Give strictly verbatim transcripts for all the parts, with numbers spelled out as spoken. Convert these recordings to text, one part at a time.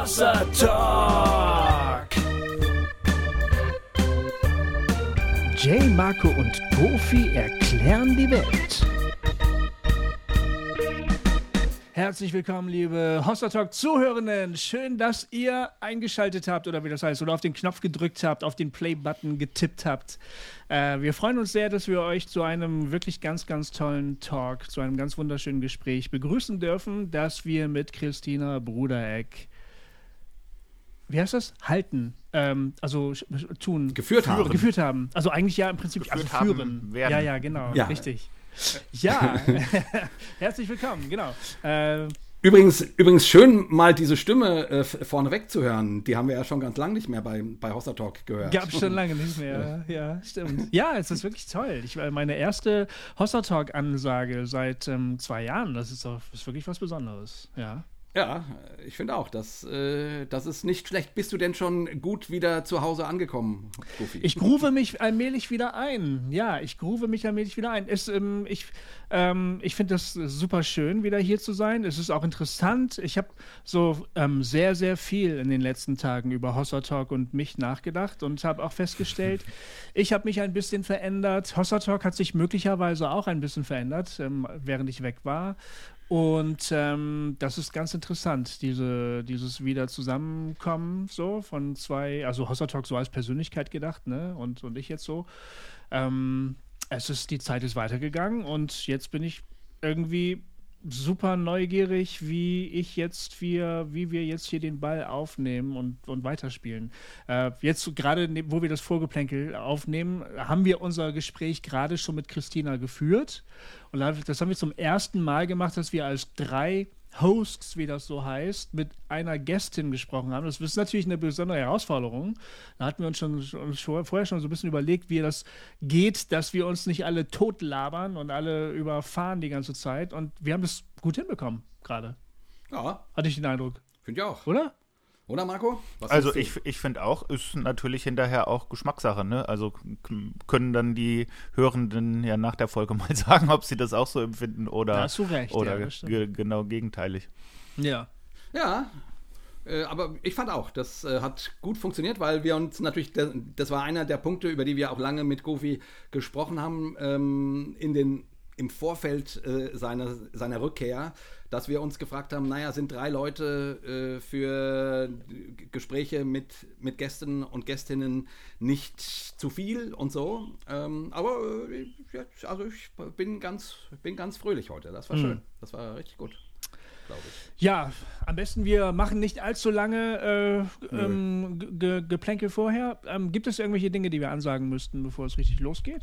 Hossa Talk. Jay, Marco und Goofy erklären die Welt. Herzlich willkommen, liebe Hossa Talk Zuhörenden. Schön, dass ihr eingeschaltet habt oder wie das heißt, oder auf den Knopf gedrückt habt, auf den Play-Button getippt habt. Äh, wir freuen uns sehr, dass wir euch zu einem wirklich ganz, ganz tollen Talk, zu einem ganz wunderschönen Gespräch begrüßen dürfen, dass wir mit Christina Brudereck, wie heißt das? Halten. Ähm, also tun. Geführt führen, haben. Geführt haben. Also eigentlich ja im Prinzip Geführt also führen. werden. Ja, ja, genau. Ja. Richtig. Ja, herzlich willkommen, genau. Äh, Übrigens, übrigens schön, mal diese Stimme äh, vorneweg zu hören. Die haben wir ja schon ganz lange nicht mehr bei, bei Hossa Talk gehört. Gab es schon lange nicht mehr. Ja, ja, stimmt. Ja, es ist wirklich toll. Ich, meine erste Hossa Talk-Ansage seit ähm, zwei Jahren, das ist, doch, ist wirklich was Besonderes. Ja. Ja, ich finde auch, das, äh, das ist nicht schlecht. Bist du denn schon gut wieder zu Hause angekommen, Goofy? Ich groove mich allmählich wieder ein. Ja, ich groove mich allmählich wieder ein. Es, ähm, ich ähm, ich finde das super schön, wieder hier zu sein. Es ist auch interessant. Ich habe so ähm, sehr, sehr viel in den letzten Tagen über Hossa Talk und mich nachgedacht und habe auch festgestellt, ich habe mich ein bisschen verändert. Hossa Talk hat sich möglicherweise auch ein bisschen verändert, ähm, während ich weg war. Und ähm, das ist ganz interessant, diese, dieses wieder Zusammenkommen so von zwei, also Hossa Talk so als Persönlichkeit gedacht, ne? Und, und ich jetzt so. Ähm, es ist, die Zeit ist weitergegangen und jetzt bin ich irgendwie super neugierig, wie ich jetzt, wir, wie wir jetzt hier den Ball aufnehmen und, und weiterspielen. Äh, jetzt gerade, wo wir das Vorgeplänkel aufnehmen, haben wir unser Gespräch gerade schon mit Christina geführt. Und das haben wir zum ersten Mal gemacht, dass wir als drei Hosts, wie das so heißt, mit einer Gästin gesprochen haben. Das ist natürlich eine besondere Herausforderung. Da hatten wir uns schon, schon vorher schon so ein bisschen überlegt, wie das geht, dass wir uns nicht alle totlabern und alle überfahren die ganze Zeit. Und wir haben das gut hinbekommen gerade. Ja. Hatte ich den Eindruck. Finde ich auch. Oder? Oder, Marco? Was Also sagst du? ich, ich finde auch, ist natürlich hinterher auch Geschmackssache, ne? Also k- können dann die Hörenden ja nach der Folge mal sagen, ob sie das auch so empfinden oder, Da hast du recht, oder ja, das stimmt. ge- genau gegenteilig. Ja. Ja, äh, aber ich fand auch, das äh, hat gut funktioniert, weil wir uns natürlich, das, das war einer der Punkte, über die wir auch lange mit Goofy gesprochen haben, ähm, in den, im Vorfeld äh, seiner, seiner Rückkehr, dass wir uns gefragt haben, naja, sind drei Leute äh, für Gespräche mit, mit Gästen und Gästinnen nicht zu viel und so. Ähm, aber äh, ja, also ich bin ganz, bin ganz fröhlich heute. Das war Mhm. schön. Das war richtig gut, glaube ich. Ja, am besten wir machen nicht allzu lange äh, ähm, Ge- Geplänkel vorher. Ähm, gibt es irgendwelche Dinge, die wir ansagen müssten, bevor es richtig losgeht?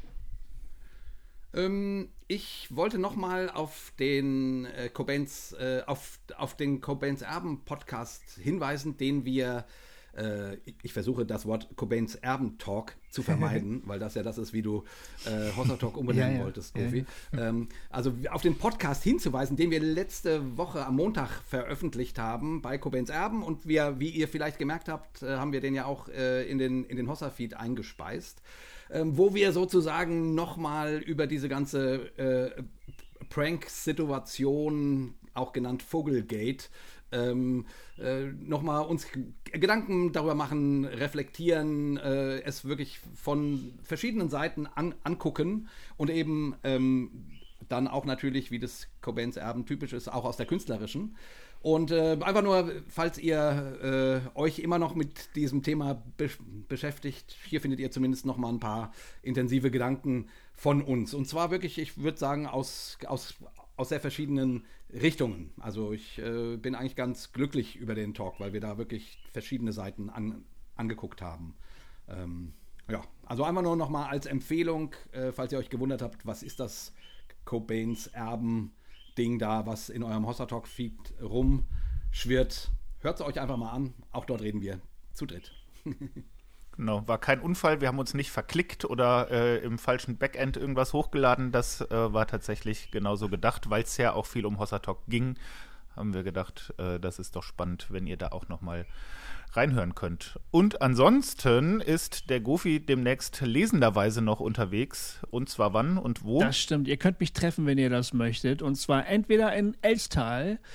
Ähm, ich wollte nochmal auf den äh, Cobains, äh, auf, auf den Cobains Erben Podcast hinweisen, den wir, äh, ich, ich versuche das Wort Cobains Erben Talk zu vermeiden, weil das ja das ist, wie du äh, Hossa Talk umbenennen Ja, ja. wolltest, Ja, Goofy. Ähm, also auf den Podcast hinzuweisen, den wir letzte Woche am Montag veröffentlicht haben bei Cobains Erben, und wir, wie ihr vielleicht gemerkt habt, äh, haben wir den ja auch äh, in den, in den Hossa-Feed eingespeist. Ähm, wo wir sozusagen nochmal über diese ganze äh, Prank-Situation, auch genannt Vogelgate, ähm, äh, nochmal uns G- Gedanken darüber machen, reflektieren, äh, es wirklich von verschiedenen Seiten an, angucken und eben ähm, dann auch natürlich, wie das Cobains Erben typisch ist, auch aus der künstlerischen. Und äh, einfach nur, falls ihr äh, euch immer noch mit diesem Thema be- beschäftigt, hier findet ihr zumindest noch mal ein paar intensive Gedanken von uns. Und zwar wirklich, ich würde sagen, aus, aus, aus sehr verschiedenen Richtungen. Also ich äh, bin eigentlich ganz glücklich über den Talk, weil wir da wirklich verschiedene Seiten an, angeguckt haben. Ähm, ja, also einfach nur noch mal als Empfehlung, äh, falls ihr euch gewundert habt, was ist das Cobains Erben Ding da, was in eurem Hossa Talk Feed rumschwirrt. Hört es euch einfach mal an. Auch dort reden wir zu dritt. Genau, war kein Unfall, wir haben uns nicht verklickt oder äh, im falschen Backend irgendwas hochgeladen. Das äh, war tatsächlich genauso gedacht, weil es ja auch viel um Hossa Talk ging. Haben wir gedacht, äh, das ist doch spannend, wenn ihr da auch nochmal reinhören könnt. Und ansonsten ist der Goofy demnächst lesenderweise noch unterwegs. Und zwar wann und wo? Das stimmt. Ihr könnt mich treffen, wenn ihr das möchtet. Und zwar entweder in Elstal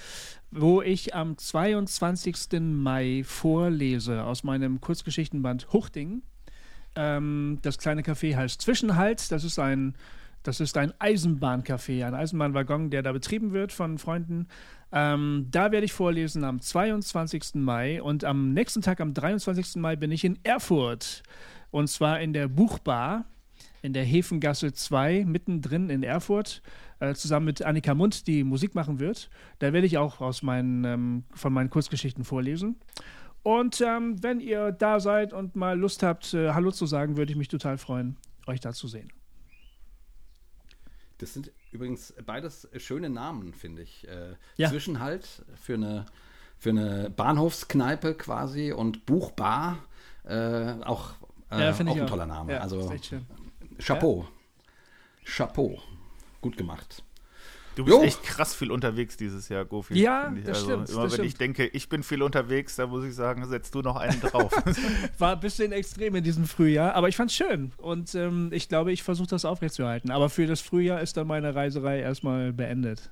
wo ich am zweiundzwanzigsten Mai vorlese aus meinem Kurzgeschichtenband Huchting. Ähm, das kleine Café heißt Zwischenhalt. Das ist ein, das ist ein Eisenbahncafé, ein Eisenbahnwaggon, der da betrieben wird von Freunden. Ähm, da werde ich vorlesen am zweiundzwanzigsten Mai und am nächsten Tag, am dreiundzwanzigsten Mai, bin ich in Erfurt. Und zwar in der Buchbar in der Hefengasse zwei, mittendrin in Erfurt, äh, zusammen mit Annika Mund, die Musik machen wird. Da werde ich auch aus meinen, ähm, von meinen Kurzgeschichten vorlesen. Und ähm, wenn ihr da seid und mal Lust habt, äh, Hallo zu sagen, würde ich mich total freuen, euch da zu sehen. Das sind übrigens beides schöne Namen, finde ich. Äh, ja. Zwischenhalt für eine, für eine Bahnhofskneipe quasi und Buchbar, äh, auch, äh, ja, auch ein auch. toller Name. Ja, also ist echt schön. Chapeau. Ja. Chapeau. Gut gemacht. Du bist Jo. echt krass viel unterwegs dieses Jahr, Gofi. Ja, ich. das Also stimmt. Immer das wenn stimmt. ich denke, ich bin viel unterwegs, da muss ich sagen, setzt du noch einen drauf. War ein bisschen extrem in diesem Frühjahr, aber ich fand's schön. Und ähm, ich glaube, ich versuche das aufrechtzuerhalten. Aber für das Frühjahr ist dann meine Reiserei erstmal beendet.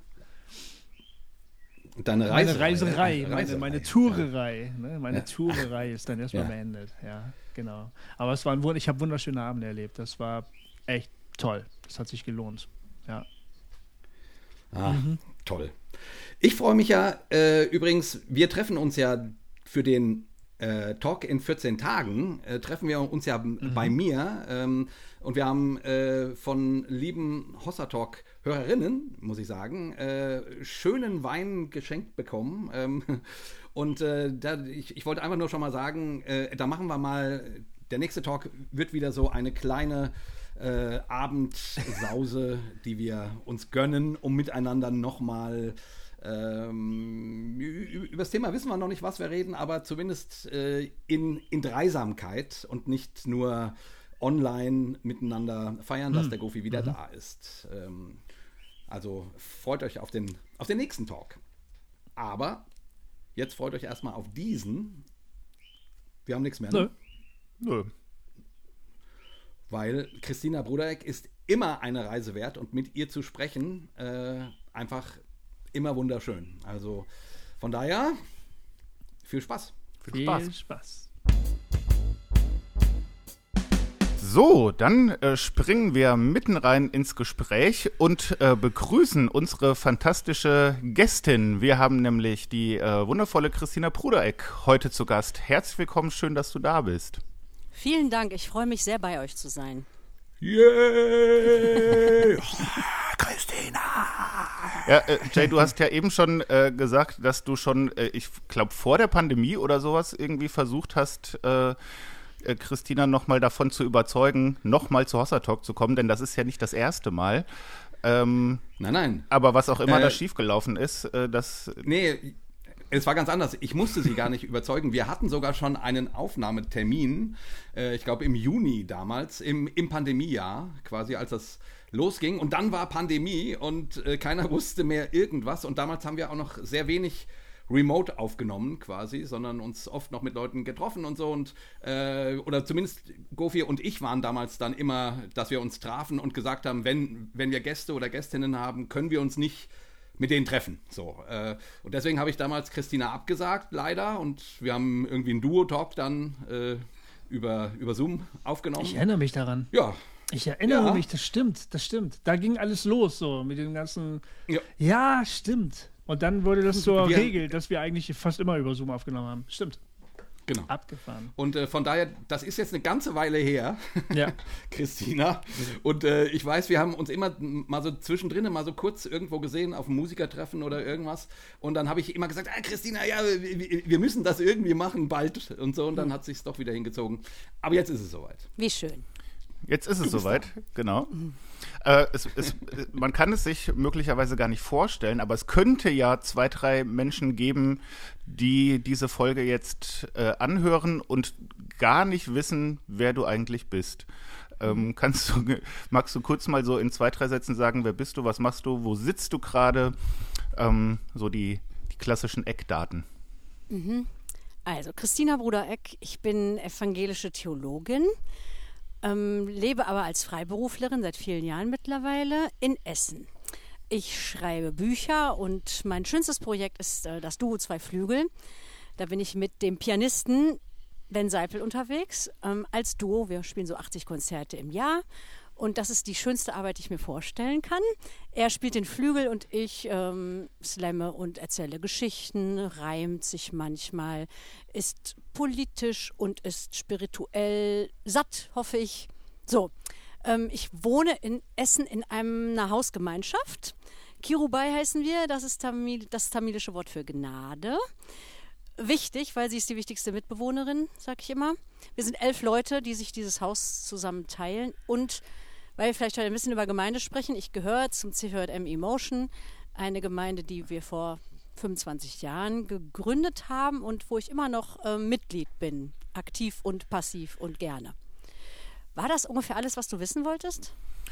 Deine Reise, Meine Reiserei, ja, meine, Reiserei. meine Tourerei. Ne? Meine Ja. Tourerei ist dann erstmal Ja. beendet. Ja, genau. Aber es war ein, Wund- ich habe wunderschöne Abende erlebt. Das war echt toll. Das hat sich gelohnt. Ja. Ah, Mhm. toll. Ich freue mich ja, äh, übrigens, wir treffen uns ja für den äh, Talk in vierzehn Tagen, äh, treffen wir uns ja Mhm. bei mir ähm, und wir haben äh, von lieben Hossa Talk Hörerinnen, muss ich sagen, äh, schönen Wein geschenkt bekommen. Ähm, und äh, da, ich, ich wollte einfach nur schon mal sagen, äh, da machen wir mal, der nächste Talk wird wieder so eine kleine Äh, Abendsause, die wir uns gönnen, um miteinander nochmal ähm, über das Thema wissen wir noch nicht, was wir reden, aber zumindest äh, in, in Dreisamkeit und nicht nur online miteinander feiern, dass der Gofi wieder Mhm. da ist. Ähm, also freut euch auf den, auf den nächsten Talk. Aber jetzt freut euch erstmal auf diesen. Wir haben nichts mehr, ne? Nö. Weil Christina Brudereck ist immer eine Reise wert und mit ihr zu sprechen äh, einfach immer wunderschön. Also von daher viel Spaß. Viel Viel Spaß. Spaß. So, dann äh, springen wir mitten rein ins Gespräch und äh, begrüßen unsere fantastische Gästin. Wir haben nämlich die äh, wundervolle Christina Brudereck heute zu Gast. Herzlich willkommen, schön, dass du da bist. Vielen Dank, ich freue mich sehr, bei euch zu sein. Yay! Christina! Ja, äh, Jay, du hast ja eben schon äh, gesagt, dass du schon, äh, ich glaube, vor der Pandemie oder sowas irgendwie versucht hast, äh, äh, Christina nochmal davon zu überzeugen, nochmal zu Hossa Talk zu kommen, denn das ist ja nicht das erste Mal. Ähm, Nein, nein. aber was auch immer Äh, da schiefgelaufen ist, äh, das... Nee, es war ganz anders. Ich musste sie gar nicht überzeugen. Wir hatten sogar schon einen Aufnahmetermin, äh, ich glaube im Juni damals, im, im Pandemiejahr, quasi als das losging. Und dann war Pandemie und äh, keiner wusste mehr irgendwas. Und damals haben wir auch noch sehr wenig remote aufgenommen quasi, sondern uns oft noch mit Leuten getroffen und so. Und äh, oder zumindest Gofi und ich waren damals dann immer, dass wir uns trafen und gesagt haben, wenn, wenn wir Gäste oder Gästinnen haben, können wir uns nicht mit denen treffen. So, äh, und deswegen habe ich damals Christina abgesagt, leider. Und wir haben irgendwie einen Duo-Talk dann äh, über, über Zoom aufgenommen. Ich erinnere mich daran. Ja. Ich erinnere Ja. mich, das stimmt, das stimmt. Da ging alles los so mit dem ganzen. Ja. Ja, stimmt. Und dann wurde das zur Wir- Regel, dass wir eigentlich fast immer über Zoom aufgenommen haben. Stimmt. Genau. Abgefahren. Und äh, von daher, das ist jetzt eine ganze Weile her, Ja. Christina. Und äh, ich weiß, wir haben uns immer mal so zwischendrin mal so kurz irgendwo gesehen auf einem Musikertreffen oder irgendwas. Und dann habe ich immer gesagt, ah, Christina, ja, wir, wir müssen das irgendwie machen bald und so. Und dann hat sich doch wieder hingezogen. Aber jetzt ist es soweit. Wie schön. Jetzt ist es soweit, genau. Äh, es, es, man kann es sich möglicherweise gar nicht vorstellen, aber es könnte ja zwei, drei Menschen geben, die diese Folge jetzt äh, anhören und gar nicht wissen, wer du eigentlich bist. Ähm, kannst du, magst du kurz mal so in zwei, drei Sätzen sagen, wer bist du, was machst du, wo sitzt du gerade? Ähm, so die, die klassischen Eckdaten. Also, Christina Brudereck, ich bin evangelische Theologin, ähm, lebe aber als Freiberuflerin seit vielen Jahren mittlerweile in Essen. Ich schreibe Bücher und mein schönstes Projekt ist äh, das Duo Zwei Flügel. Da bin ich mit dem Pianisten Ben Seipel unterwegs ähm, als Duo. Wir spielen so achtzig Konzerte im Jahr und das ist die schönste Arbeit, die ich mir vorstellen kann. Er spielt den Flügel und ich ähm, slamme und erzähle Geschichten, reimt sich manchmal, ist politisch und ist spirituell satt, hoffe ich. So, ähm, ich wohne in Essen in einem, einer Hausgemeinschaft. Kirubai heißen wir, das ist Tamil, das tamilische Wort für Gnade. Wichtig, weil sie ist die wichtigste Mitbewohnerin, sag ich immer. Wir sind elf Leute, die sich dieses Haus zusammen teilen. Und weil wir vielleicht heute ein bisschen über Gemeinde sprechen, ich gehöre zum C V J M Emotion, eine Gemeinde, die wir vor fünfundzwanzig Jahren gegründet haben und wo ich immer noch äh, Mitglied bin, aktiv und passiv und gerne. War das ungefähr alles, was du wissen wolltest?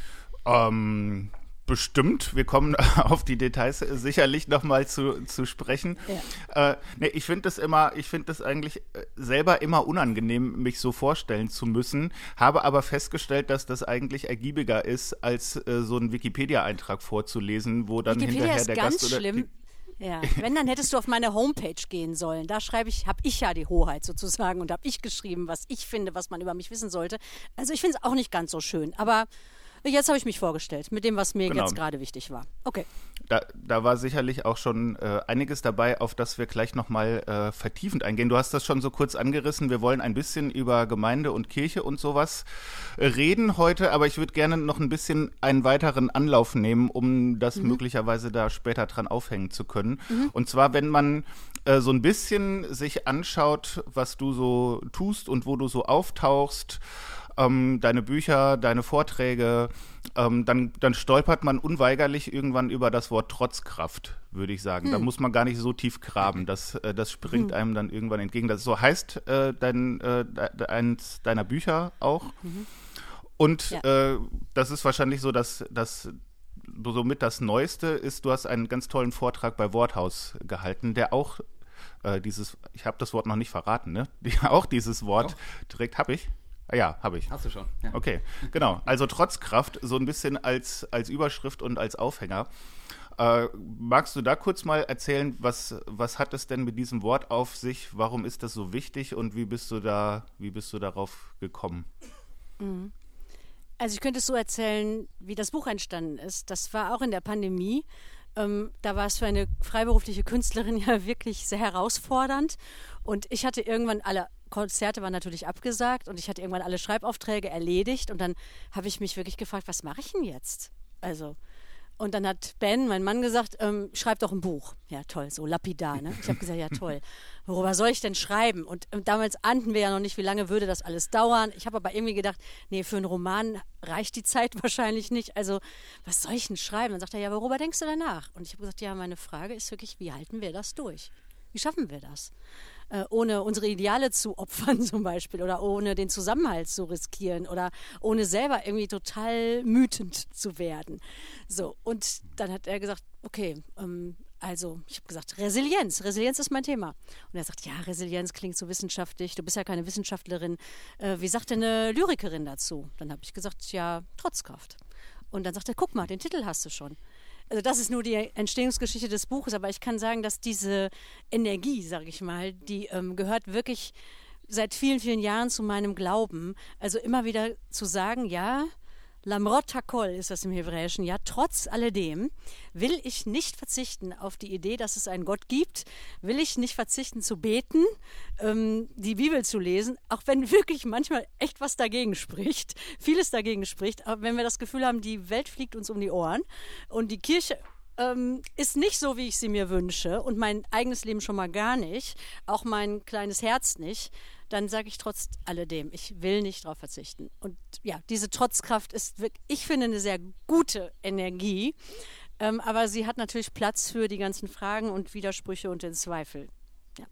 Ähm... Bestimmt, wir kommen auf die Details sicherlich nochmal zu, zu sprechen. Ja. Äh, nee, ich finde das immer, ich finde das eigentlich selber immer unangenehm, mich so vorstellen zu müssen, habe aber festgestellt, dass das eigentlich ergiebiger ist, als äh, so einen Wikipedia-Eintrag vorzulesen, wo dann Wikipedia hinterher ist der ganz Gast oder schlimm. Ja, wenn, dann hättest du auf meine Homepage gehen sollen. Da schreibe ich, habe ich ja die Hoheit sozusagen und habe ich geschrieben, was ich finde, was man über mich wissen sollte. Also ich finde es auch nicht ganz so schön, aber jetzt habe ich mich vorgestellt, mit dem, was mir genau. jetzt gerade wichtig war. Okay. Da, da war sicherlich auch schon äh, einiges dabei, auf das wir gleich nochmal äh, vertiefend eingehen. Du hast das schon so kurz angerissen. Wir wollen ein bisschen über Gemeinde und Kirche und sowas äh, reden heute, aber ich würde gerne noch ein bisschen einen weiteren Anlauf nehmen, um das mhm. möglicherweise da später dran aufhängen zu können. Mhm. Und zwar, wenn man äh, so ein bisschen sich anschaut, was du so tust und wo du so auftauchst, Ähm, deine Bücher, deine Vorträge, ähm, dann, dann stolpert man unweigerlich irgendwann über das Wort Trotzkraft, würde ich sagen. Hm. Da muss man gar nicht so tief graben. Das, äh, das springt hm. einem dann irgendwann entgegen. Das so heißt äh, dein, äh, de, eins deiner Bücher auch. Mhm. Und ja. äh, das ist wahrscheinlich so, dass das somit das Neueste ist, du hast einen ganz tollen Vortrag bei Worthaus gehalten, der auch äh, dieses, ich habe das Wort noch nicht verraten, ne? Die, auch dieses Wort oh. direkt habe ich. Ah ja, habe ich. Hast du schon. Ja. Okay, genau. Also Trotzkraft, so ein bisschen als, als Überschrift und als Aufhänger. Äh, magst du da kurz mal erzählen, was, was hat es denn mit diesem Wort auf sich? Warum ist das so wichtig und wie bist du da, wie bist du darauf gekommen? Mhm. Also ich könnte es so erzählen, wie das Buch entstanden ist. Das war auch in der Pandemie. Ähm, da war es für eine freiberufliche Künstlerin ja wirklich sehr herausfordernd. Und ich hatte irgendwann alle Konzerte waren natürlich abgesagt und ich hatte irgendwann alle Schreibaufträge erledigt und dann habe ich mich wirklich gefragt, was mache ich denn jetzt? Also, und dann hat Ben, mein Mann, gesagt, ähm, schreib doch ein Buch. Ja, toll, so lapidar, ne? Ich habe gesagt, ja, toll. Worüber soll ich denn schreiben? Und, und damals ahnten wir ja noch nicht, wie lange würde das alles dauern. Ich habe aber irgendwie gedacht, nee, für einen Roman reicht die Zeit wahrscheinlich nicht. Also, was soll ich denn schreiben? Dann sagt er, ja, worüber denkst du danach? Und ich habe gesagt, ja, meine Frage ist wirklich, wie halten wir das durch? Wie schaffen wir das? Äh, ohne unsere Ideale zu opfern zum Beispiel oder ohne den Zusammenhalt zu riskieren oder ohne selber irgendwie total wütend zu werden. So, und dann hat er gesagt, okay, ähm, also ich habe gesagt, Resilienz, Resilienz ist mein Thema. Und er sagt, ja, Resilienz klingt so wissenschaftlich, du bist ja keine Wissenschaftlerin. Äh, wie sagt denn eine Lyrikerin dazu? Dann habe ich gesagt, ja, Trotzkraft. Und dann sagt er, guck mal, den Titel hast du schon. Also das ist nur die Entstehungsgeschichte des Buches, aber ich kann sagen, dass diese Energie, sage ich mal, die ähm, gehört wirklich seit vielen, vielen Jahren zu meinem Glauben. Also immer wieder zu sagen, ja, Lamrot Hakol ist das im Hebräischen, ja, trotz alledem will ich nicht verzichten auf die Idee, dass es einen Gott gibt, will ich nicht verzichten zu beten, ähm, die Bibel zu lesen, auch wenn wirklich manchmal echt was dagegen spricht, vieles dagegen spricht, aber wenn wir das Gefühl haben, die Welt fliegt uns um die Ohren und die Kirche ähm, ist nicht so, wie ich sie mir wünsche und mein eigenes Leben schon mal gar nicht, auch mein kleines Herz nicht, dann sage ich trotz alledem, ich will nicht darauf verzichten. Und ja, diese Trotzkraft ist, wirklich, ich finde, eine sehr gute Energie, ähm, aber sie hat natürlich Platz für die ganzen Fragen und Widersprüche und den Zweifel. Ja,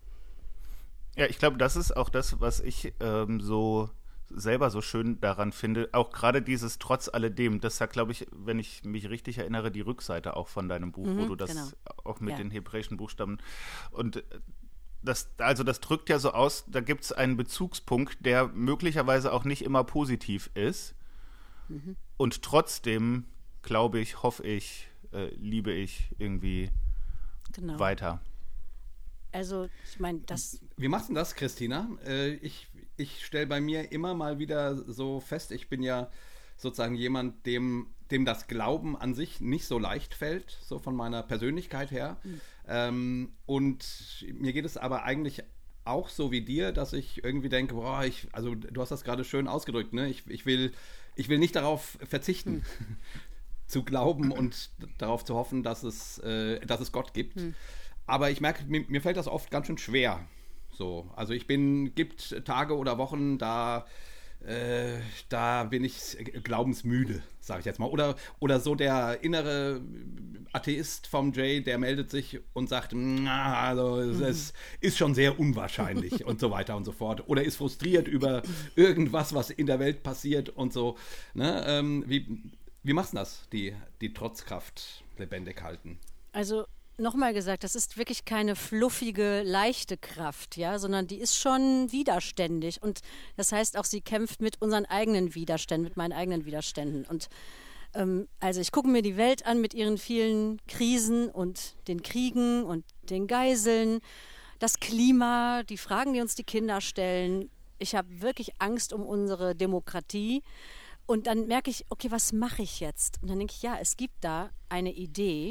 ja, ich glaube, das ist auch das, was ich ähm, so selber so schön daran finde. Auch gerade dieses Trotz alledem, das hat, glaube ich, wenn ich mich richtig erinnere, die Rückseite auch von deinem Buch, mhm, wo du das genau. auch mit ja. den hebräischen Buchstaben und Das, also das drückt ja so aus, da gibt es einen Bezugspunkt, der möglicherweise auch nicht immer positiv ist. Mhm. Und trotzdem, glaube ich, hoffe ich, äh, liebe ich irgendwie genau. weiter. Also, ich meine, das... Wie machst du das, Christina? Äh, ich ich stelle bei mir immer mal wieder so fest, ich bin ja sozusagen jemand, dem, dem das Glauben an sich nicht so leicht fällt, so von meiner Persönlichkeit her. Mhm. Ähm, und mir geht es aber eigentlich auch so wie dir, dass ich irgendwie denke, boah, ich, also du hast das gerade schön ausgedrückt, ne? Ich, ich, will, ich will nicht darauf verzichten, mhm. zu glauben und darauf zu hoffen, dass es, äh, dass es Gott gibt. Mhm. Aber ich merke, mir, mir fällt das oft ganz schön schwer. So, also ich bin, gibt Tage oder Wochen, da, äh, da bin ich glaubensmüde, sage ich jetzt mal. Oder, oder so der innere Atheist vom Jay, der meldet sich und sagt, na, also es, es ist schon sehr unwahrscheinlich und so weiter und so fort. Oder ist frustriert über irgendwas, was in der Welt passiert und so. Ne? Ähm, wie, wie machst du das, die, die Trotzkraft lebendig halten? Also nochmal gesagt, das ist wirklich keine fluffige, leichte Kraft, ja, sondern die ist schon widerständig. Und das heißt auch, sie kämpft mit unseren eigenen Widerständen, mit meinen eigenen Widerständen. Und ähm, also ich gucke mir die Welt an mit ihren vielen Krisen und den Kriegen und den Geiseln, das Klima, die Fragen, die uns die Kinder stellen. Ich habe wirklich Angst um unsere Demokratie. Und dann merke ich, okay, was mache ich jetzt? Und dann denke ich, ja, es gibt da eine Idee.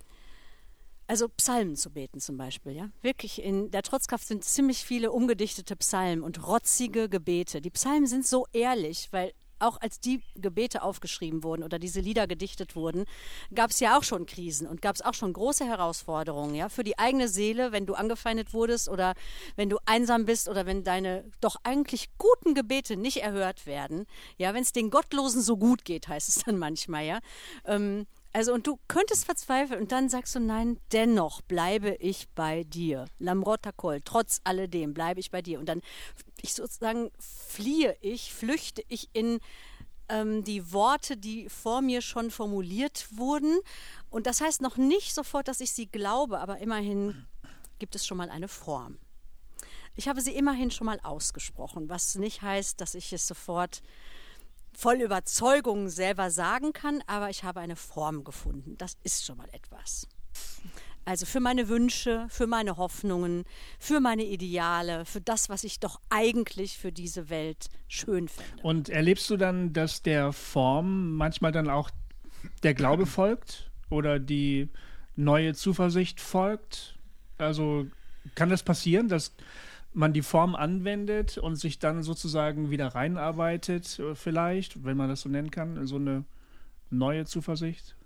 Also Psalmen zu beten zum Beispiel, ja. Wirklich, in der Trotzkraft sind ziemlich viele umgedichtete Psalmen und rotzige Gebete. Die Psalmen sind so ehrlich, weil auch als die Gebete aufgeschrieben wurden oder diese Lieder gedichtet wurden, gab es ja auch schon Krisen und gab es auch schon große Herausforderungen, ja, für die eigene Seele, wenn du angefeindet wurdest oder wenn du einsam bist oder wenn deine doch eigentlich guten Gebete nicht erhört werden, ja, wenn es den Gottlosen so gut geht, heißt es dann manchmal, ja. Ähm, Also und du könntest verzweifeln und dann sagst du, nein, dennoch bleibe ich bei dir. Lamrot hakol, trotz alledem bleibe ich bei dir. Und dann, ich sozusagen, fliehe ich, flüchte ich in ähm, die Worte, die vor mir schon formuliert wurden. Und das heißt noch nicht sofort, dass ich sie glaube, aber immerhin gibt es schon mal eine Form. Ich habe sie immerhin schon mal ausgesprochen, was nicht heißt, dass ich es sofort voll Überzeugung selber sagen kann, aber ich habe eine Form gefunden. Das ist schon mal etwas. Also für meine Wünsche, für meine Hoffnungen, für meine Ideale, für das, was ich doch eigentlich für diese Welt schön finde. Und erlebst du dann, dass der Form manchmal dann auch der Glaube folgt oder die neue Zuversicht folgt? Also kann das passieren, dass man die Form anwendet und sich dann sozusagen wieder reinarbeitet, vielleicht, wenn man das so nennen kann, so eine neue Zuversicht?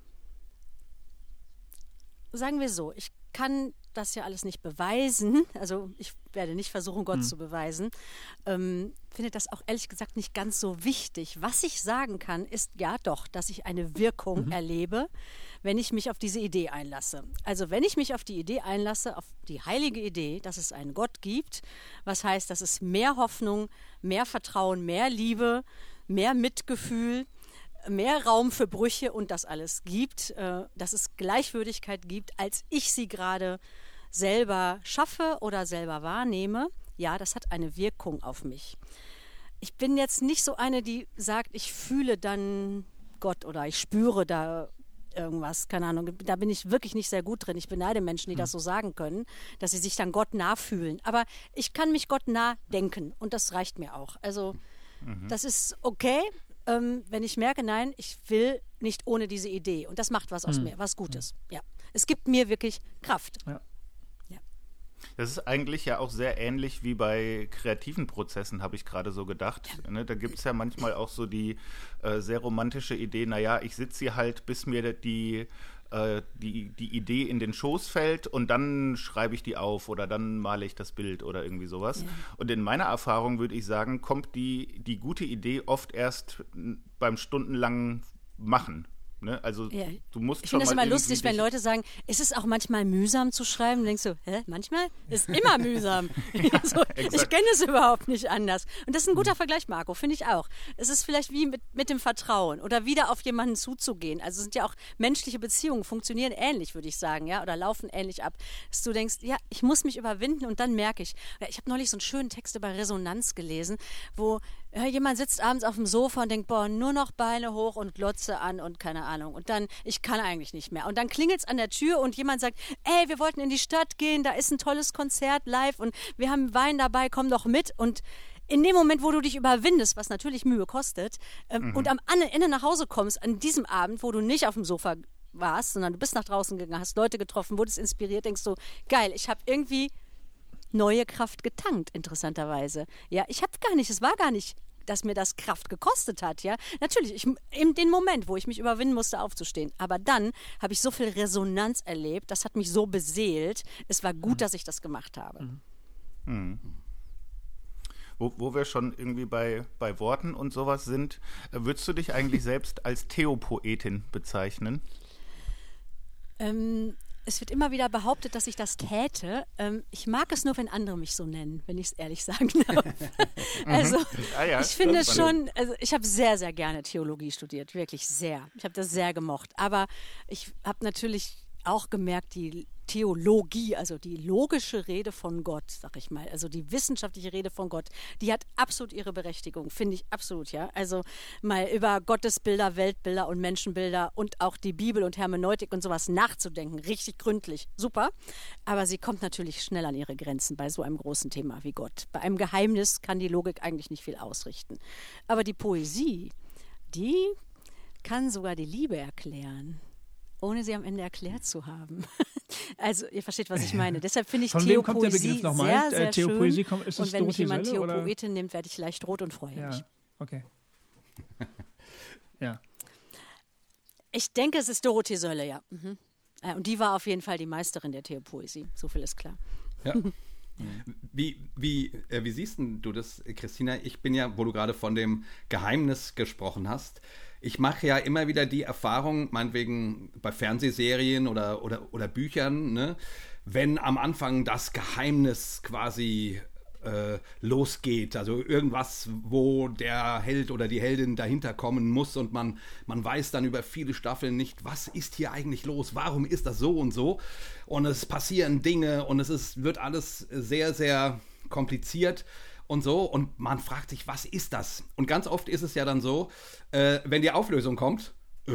Sagen wir so, ich kann das ja alles nicht beweisen, also ich werde nicht versuchen, Gott hm. zu beweisen, ähm, finde das auch ehrlich gesagt nicht ganz so wichtig. Was ich sagen kann, ist ja doch, dass ich eine Wirkung mhm. erlebe, wenn ich mich auf diese Idee einlasse. Also wenn ich mich auf die Idee einlasse, auf die heilige Idee, dass es einen Gott gibt, was heißt, dass es mehr Hoffnung, mehr Vertrauen, mehr Liebe, mehr Mitgefühl, mehr Raum für Brüche und das alles gibt, äh, dass es Gleichwürdigkeit gibt, als ich sie gerade selber schaffe oder selber wahrnehme, ja, das hat eine Wirkung auf mich. Ich bin jetzt nicht so eine, die sagt, ich fühle dann Gott oder ich spüre da irgendwas, keine Ahnung, da bin ich wirklich nicht sehr gut drin. Ich beneide Menschen, die das so sagen können, dass sie sich dann Gott nah fühlen. Aber ich kann mich Gott nah denken und das reicht mir auch. Also mhm. das ist okay, ähm, wenn ich merke, nein, ich will nicht ohne diese Idee. Und das macht was aus mhm. mir, was Gutes. Ja. Es gibt mir wirklich Kraft. Ja. Das ist eigentlich ja auch sehr ähnlich wie bei kreativen Prozessen, habe ich gerade so gedacht. Ja. Ne, da gibt es ja manchmal auch so die äh, sehr romantische Idee, naja, ich sitze hier halt, bis mir die, äh, die, die Idee in den Schoß fällt und dann schreibe ich die auf oder dann male ich das Bild oder irgendwie sowas. Ja. Und in meiner Erfahrung würde ich sagen, kommt die, die gute Idee oft erst beim stundenlangen Machen. Ne? Also ja. du musst ich schon finde das mal immer lustig, wenn Leute sagen, ist es auch manchmal mühsam zu schreiben? Und denkst du, hä, manchmal? Ist immer mühsam. Also, ich kenne es überhaupt nicht anders. Und das ist ein guter Vergleich, Marco, finde ich auch. Es ist vielleicht wie mit, mit dem Vertrauen oder wieder auf jemanden zuzugehen. Also sind ja auch menschliche Beziehungen, funktionieren ähnlich, würde ich sagen, ja, oder laufen ähnlich ab. Dass du denkst, ja, ich muss mich überwinden und dann merke ich. Ich habe neulich so einen schönen Text über Resonanz gelesen, wo Ja, jemand sitzt abends auf dem Sofa und denkt, boah, nur noch Beine hoch und Glotze an und keine Ahnung. Und dann, ich kann eigentlich nicht mehr. Und dann klingelt es an der Tür und jemand sagt, ey, wir wollten in die Stadt gehen, da ist ein tolles Konzert live und wir haben Wein dabei, komm doch mit. Und in dem Moment, wo du dich überwindest, was natürlich Mühe kostet, ähm, mhm. und am Ende nach Hause kommst, an diesem Abend, wo du nicht auf dem Sofa warst, sondern du bist nach draußen gegangen, hast Leute getroffen, wurdest inspiriert, denkst du, geil, ich habe irgendwie neue Kraft getankt, interessanterweise. Ja, ich habe gar nicht, es war gar nicht, dass mir das Kraft gekostet hat, ja. Natürlich, ich, in den Moment, wo ich mich überwinden musste, aufzustehen. Aber dann habe ich so viel Resonanz erlebt, das hat mich so beseelt. Es war gut, mhm. dass ich das gemacht habe. Mhm. Mhm. Wo, wo wir schon irgendwie bei, bei Worten und sowas sind, würdest du dich eigentlich selbst als Theopoetin bezeichnen? Ähm, es wird immer wieder behauptet, dass ich das täte. Ähm, ich mag es nur, wenn andere mich so nennen, wenn ich es ehrlich sagen darf. Also ah ja, ich finde schon, also ich habe sehr, sehr gerne Theologie studiert, wirklich sehr. Ich habe das sehr gemocht. Aber ich habe natürlich auch gemerkt, die Theologie, also die logische Rede von Gott, sag ich mal, also die wissenschaftliche Rede von Gott, die hat absolut ihre Berechtigung, finde ich absolut, ja. Also mal über Gottesbilder, Weltbilder und Menschenbilder und auch die Bibel und Hermeneutik und sowas nachzudenken, richtig gründlich, super. Aber sie kommt natürlich schnell an ihre Grenzen bei so einem großen Thema wie Gott. Bei einem Geheimnis kann die Logik eigentlich nicht viel ausrichten. Aber die Poesie, die kann sogar die Liebe erklären, ohne sie am Ende erklärt zu haben. Also, ihr versteht, was ich meine. Deshalb finde ich Von Theopoesie sehr, sehr äh, Theopoesie kommt, ist und wenn mich jemand Sölle, Theopoetin nimmt, werde ich leicht rot und freue ja. mich. Okay. Ja. Ich denke, es ist Dorothee Sölle, ja. Mhm. Und die war auf jeden Fall die Meisterin der Theopoesie. So viel ist klar. Ja. Wie, wie, äh, wie siehst du das, Christina? Ich bin ja, wo du gerade von dem Geheimnis gesprochen hast, ich mache ja immer wieder die Erfahrung, meinetwegen bei Fernsehserien oder, oder, oder Büchern, ne, wenn am Anfang das Geheimnis quasi äh, losgeht, also irgendwas, wo der Held oder die Heldin dahinter kommen muss und man, man weiß dann über viele Staffeln nicht, was ist hier eigentlich los, warum ist das so und so, und es passieren Dinge und es ist, wird alles sehr, sehr kompliziert und so, und man fragt sich, was ist das? Und ganz oft ist es ja dann so, äh, wenn die Auflösung kommt,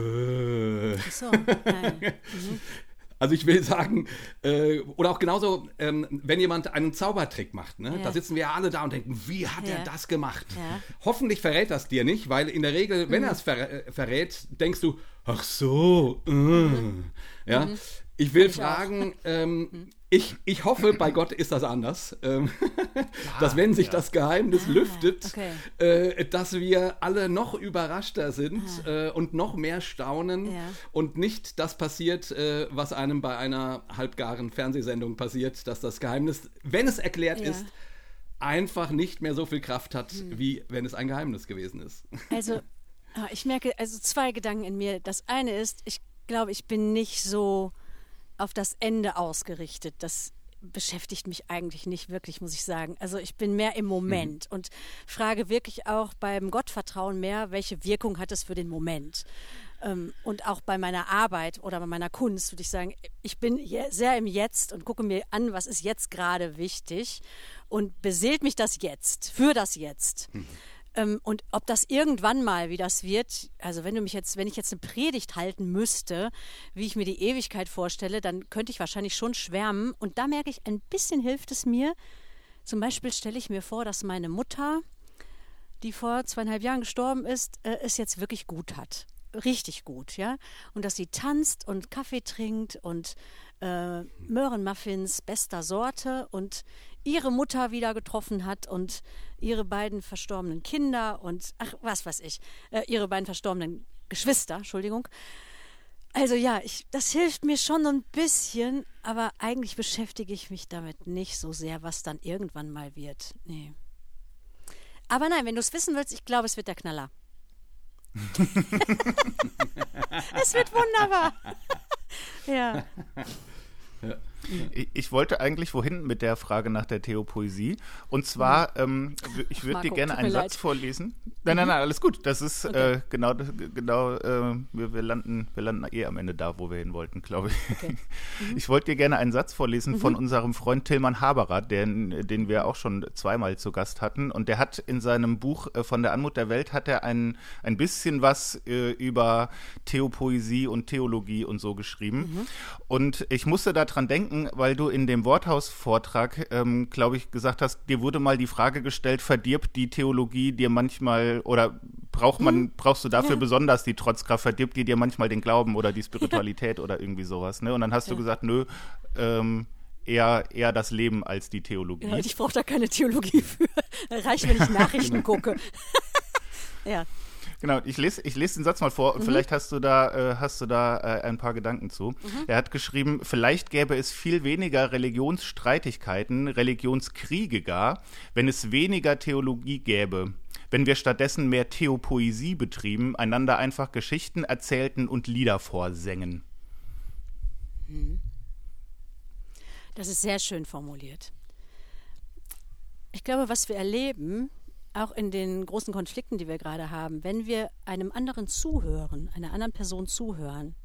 äh, Ach so, nein. Mhm. Also ich will sagen, äh, oder auch genauso, ähm, wenn jemand einen Zaubertrick macht, ne? Ja. Da sitzen wir alle da und denken, wie hat ja. er das gemacht? Ja. Hoffentlich verrät das dir nicht, weil in der Regel, wenn mhm. er es ver- verrät, denkst du, ach so, äh. mhm. ja. Mhm. Ich will ich fragen, ähm, ich, ich hoffe, bei Gott ist das anders, ähm, ja, dass wenn sich ja. das Geheimnis ah, lüftet, okay. äh, dass wir alle noch überraschter sind ah. äh, und noch mehr staunen ja. und nicht das passiert, äh, was einem bei einer halbgaren Fernsehsendung passiert, dass das Geheimnis, wenn es erklärt ja. ist, einfach nicht mehr so viel Kraft hat, hm. wie wenn es ein Geheimnis gewesen ist. Also ich merke, also zwei Gedanken in mir. Das eine ist, ich glaube, ich bin nicht so auf das Ende ausgerichtet. Das beschäftigt mich eigentlich nicht wirklich, muss ich sagen. Also ich bin mehr im Moment mhm. und frage wirklich auch beim Gottvertrauen mehr, welche Wirkung hat es für den Moment? Ähm, und auch bei meiner Arbeit oder bei meiner Kunst würde ich sagen, ich bin sehr im Jetzt und gucke mir an, was ist jetzt gerade wichtig und beseelt mich das Jetzt, für das Jetzt. Mhm. Ähm, und ob das irgendwann mal, wie das wird, also wenn du mich jetzt, wenn ich jetzt eine Predigt halten müsste, wie ich mir die Ewigkeit vorstelle, dann könnte ich wahrscheinlich schon schwärmen. Und da merke ich, ein bisschen hilft es mir. Zum Beispiel stelle ich mir vor, dass meine Mutter, die vor zweieinhalb Jahren gestorben ist, äh, es jetzt wirklich gut hat. Richtig gut, ja. Und dass sie tanzt und Kaffee trinkt und äh, Möhrenmuffins bester Sorte und ihre Mutter wieder getroffen hat und ihre beiden verstorbenen Kinder und, ach, was weiß ich, äh, ihre beiden verstorbenen Geschwister, Entschuldigung. Also ja, ich, das hilft mir schon ein bisschen, aber eigentlich beschäftige ich mich damit nicht so sehr, was dann irgendwann mal wird. Nee. Aber nein, wenn du es wissen willst, ich glaube, es wird der Knaller. Es wird wunderbar. Ja. Ja. Ich, ich wollte eigentlich wohin mit der Frage nach der Theopoesie. Und zwar, ähm, ich würde dir gerne einen Satz leid. vorlesen. Nein, nein, nein, alles gut. Das ist okay. äh, genau, genau äh, wir, wir, landen, wir landen eh am Ende da, wo wir hin wollten, glaube ich. Okay. Mhm. Ich wollte dir gerne einen Satz vorlesen mhm. von unserem Freund Tilman Haberer, den, den wir auch schon zweimal zu Gast hatten. Und der hat in seinem Buch äh, Von der Anmut der Welt hat er ein, ein bisschen was äh, über Theopoesie und Theologie und so geschrieben. Mhm. Und ich musste daran denken, weil du in dem Worthaus-Vortrag, ähm, glaube ich, gesagt hast, dir wurde mal die Frage gestellt, verdirbt die Theologie dir manchmal oder braucht man, hm. brauchst du dafür ja. besonders die Trotzkraft, verdirbt die dir manchmal den Glauben oder die Spiritualität ja. oder irgendwie sowas, ne? Und dann hast ja. du gesagt, nö, ähm, eher, eher das Leben als die Theologie. Ja, ich brauche da keine Theologie für. Reicht, wenn ich Nachrichten gucke. ja. Genau, ich lese, ich lese den Satz mal vor und mhm. vielleicht hast du da, äh, hast du da äh, ein paar Gedanken zu. Mhm. Er hat geschrieben, vielleicht gäbe es viel weniger Religionsstreitigkeiten, Religionskriege gar, wenn es weniger Theologie gäbe. Wenn wir stattdessen mehr Theopoesie betrieben, einander einfach Geschichten erzählten und Lieder vorsängen. Das ist sehr schön formuliert. Ich glaube, was wir erleben, auch in den großen Konflikten, die wir gerade haben, wenn wir einem anderen zuhören, einer anderen Person zuhören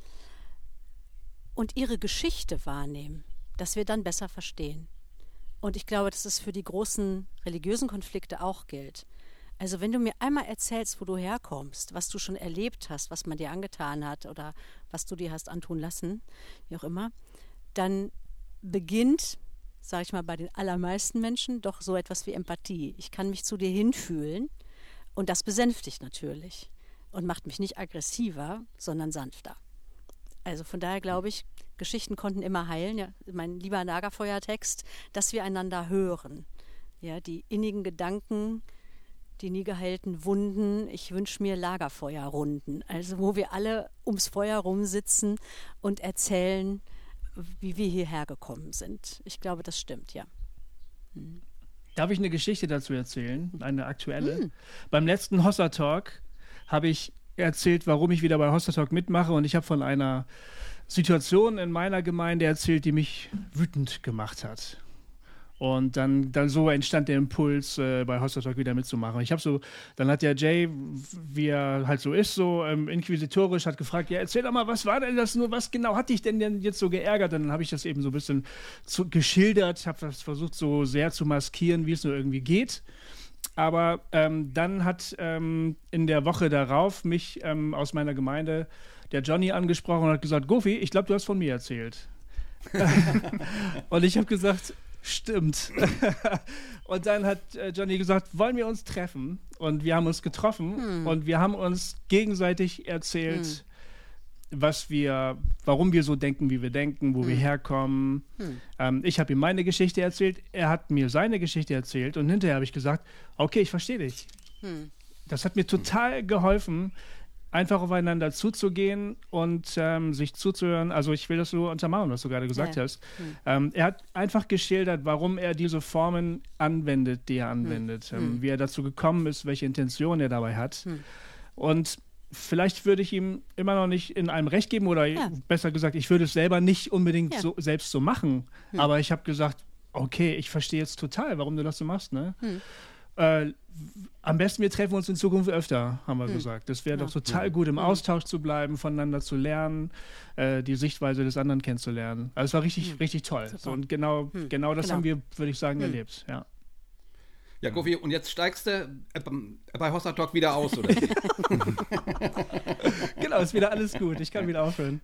und ihre Geschichte wahrnehmen, dass wir dann besser verstehen. Und ich glaube, dass das für die großen religiösen Konflikte auch gilt. Also wenn du mir einmal erzählst, wo du herkommst, was du schon erlebt hast, was man dir angetan hat oder was du dir hast antun lassen, wie auch immer, dann beginnt, sage ich mal, bei den allermeisten Menschen doch so etwas wie Empathie. Ich kann mich zu dir hinfühlen und das besänftigt natürlich und macht mich nicht aggressiver, sondern sanfter. Also von daher glaube ich, Geschichten konnten immer heilen. Ja, mein lieber Lagerfeuertext, dass wir einander hören. Ja, die innigen Gedanken, die nie geheilten Wunden. Ich wünsche mir Lagerfeuerrunden, also wo wir alle ums Feuer rumsitzen und erzählen, wie wir hierher gekommen sind. Ich glaube, das stimmt, ja. Hm. Darf ich eine Geschichte dazu erzählen? Eine aktuelle? Hm. Beim letzten Hossa Talk habe ich erzählt, warum ich wieder bei Hossa Talk mitmache und ich habe von einer Situation in meiner Gemeinde erzählt, die mich wütend gemacht hat. Und dann, dann so entstand der Impuls, äh, bei Hossa Talk wieder mitzumachen. Ich habe so, dann hat der Jay, wie er halt so ist, so ähm, inquisitorisch, hat gefragt, ja, erzähl doch mal, was war denn das nur, was genau hat dich denn, denn jetzt so geärgert? Und dann habe ich das eben so ein bisschen zu, geschildert, habe das versucht so sehr zu maskieren, wie es nur irgendwie geht. Aber ähm, dann hat ähm, in der Woche darauf mich ähm, aus meiner Gemeinde der Johnny angesprochen und hat gesagt, Gofi, ich glaube, du hast von mir erzählt. Und ich habe gesagt, stimmt. Und dann hat äh, Johnny gesagt, wollen wir uns treffen? Und wir haben uns getroffen hm. und wir haben uns gegenseitig erzählt, hm. was wir, warum wir so denken, wie wir denken, wo hm. wir herkommen. Hm. Ähm, ich habe ihm meine Geschichte erzählt, er hat mir seine Geschichte erzählt und hinterher habe ich gesagt, okay, ich verstehe dich. Hm. Das hat mir total geholfen, einfach aufeinander zuzugehen und ähm, sich zuzuhören. Also ich will das so untermauern, was du gerade gesagt ja. hast. Hm. Ähm, er hat einfach geschildert, warum er diese Formen anwendet, die er anwendet. Hm. Ähm, wie er dazu gekommen ist, welche Intention er dabei hat. Hm. Und vielleicht würde ich ihm immer noch nicht in einem Recht geben oder ja. besser gesagt, ich würde es selber nicht unbedingt ja. so, selbst so machen. Hm. Aber ich habe gesagt, okay, ich verstehe jetzt total, warum du das so machst. Ne? Hm. Äh, am besten, wir treffen uns in Zukunft öfter, haben wir hm. gesagt. Das wäre ja. doch total gut, im Austausch zu bleiben, voneinander zu lernen, äh, die Sichtweise des anderen kennenzulernen. Also es war richtig, hm. richtig toll. So, und genau, hm. genau das genau. haben wir, würde ich sagen, hm. erlebt. Ja, ja Gofi, und jetzt steigst du äh, bei Hossa Talk wieder aus, oder? Genau, ist wieder alles gut. Ich kann wieder aufhören.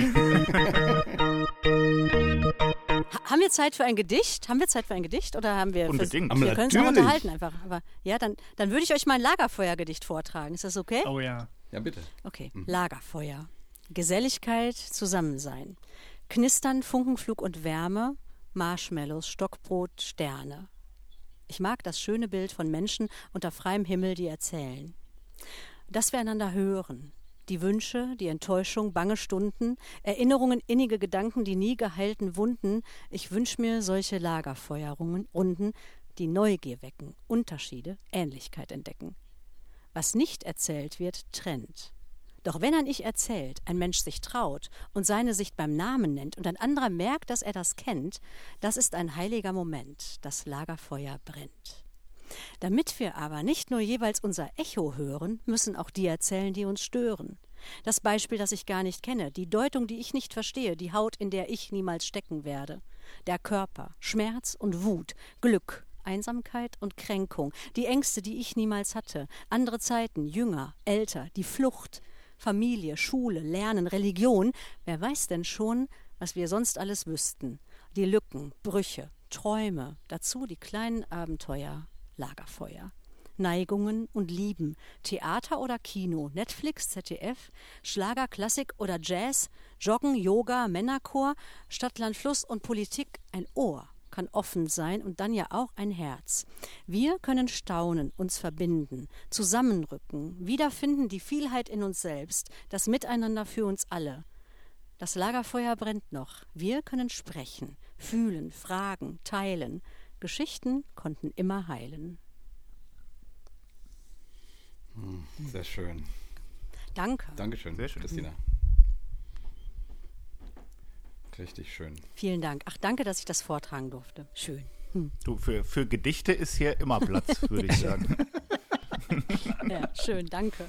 Haben wir Zeit für ein Gedicht? Haben wir Zeit für ein Gedicht? Oder haben wir... Unbedingt. Für, wir können uns auch unterhalten einfach. Aber ja, dann, dann würde ich euch mein Lagerfeuergedicht vortragen. Ist das okay? Oh ja. Ja, bitte. Okay. Mhm. Lagerfeuer. Geselligkeit, Zusammensein. Knistern, Funkenflug und Wärme. Marshmallows, Stockbrot, Sterne. Ich mag das schöne Bild von Menschen unter freiem Himmel, die erzählen. Dass wir einander hören. Die Wünsche, die Enttäuschung, bange Stunden, Erinnerungen, innige Gedanken, die nie geheilten Wunden. Ich wünsche mir solche Lagerfeuerrunden, die Neugier wecken, Unterschiede, Ähnlichkeit entdecken. Was nicht erzählt wird, trennt. Doch wenn ein Ich erzählt, ein Mensch sich traut und seine Sicht beim Namen nennt und ein anderer merkt, dass er das kennt, das ist ein heiliger Moment, das Lagerfeuer brennt. Damit wir aber nicht nur jeweils unser Echo hören, müssen auch die erzählen, die uns stören. Das Beispiel, das ich gar nicht kenne, die Deutung, die ich nicht verstehe, die Haut, in der ich niemals stecken werde. Der Körper, Schmerz und Wut, Glück, Einsamkeit und Kränkung, die Ängste, die ich niemals hatte, andere Zeiten, jünger, älter, die Flucht, Familie, Schule, Lernen, Religion. Wer weiß denn schon, was wir sonst alles wüssten? Die Lücken, Brüche, Träume, dazu die kleinen Abenteuer, Lagerfeuer. Neigungen und Lieben, Theater oder Kino, Netflix, Z D F, Schlager, Klassik oder Jazz, Joggen, Yoga, Männerchor, Stadt, Land, Fluss und Politik. Ein Ohr kann offen sein und dann ja auch ein Herz. Wir können staunen, uns verbinden, zusammenrücken, wiederfinden die Vielheit in uns selbst, das Miteinander für uns alle. Das Lagerfeuer brennt noch. Wir können sprechen, fühlen, fragen, teilen. Geschichten konnten immer heilen. Sehr schön. Danke. Dankeschön, Sehr schön. Christina. Richtig schön. Vielen Dank. Ach, danke, dass ich das vortragen durfte. Schön. Hm. Du, für, für Gedichte ist hier immer Platz, würde ich sagen. Ja, schön, danke.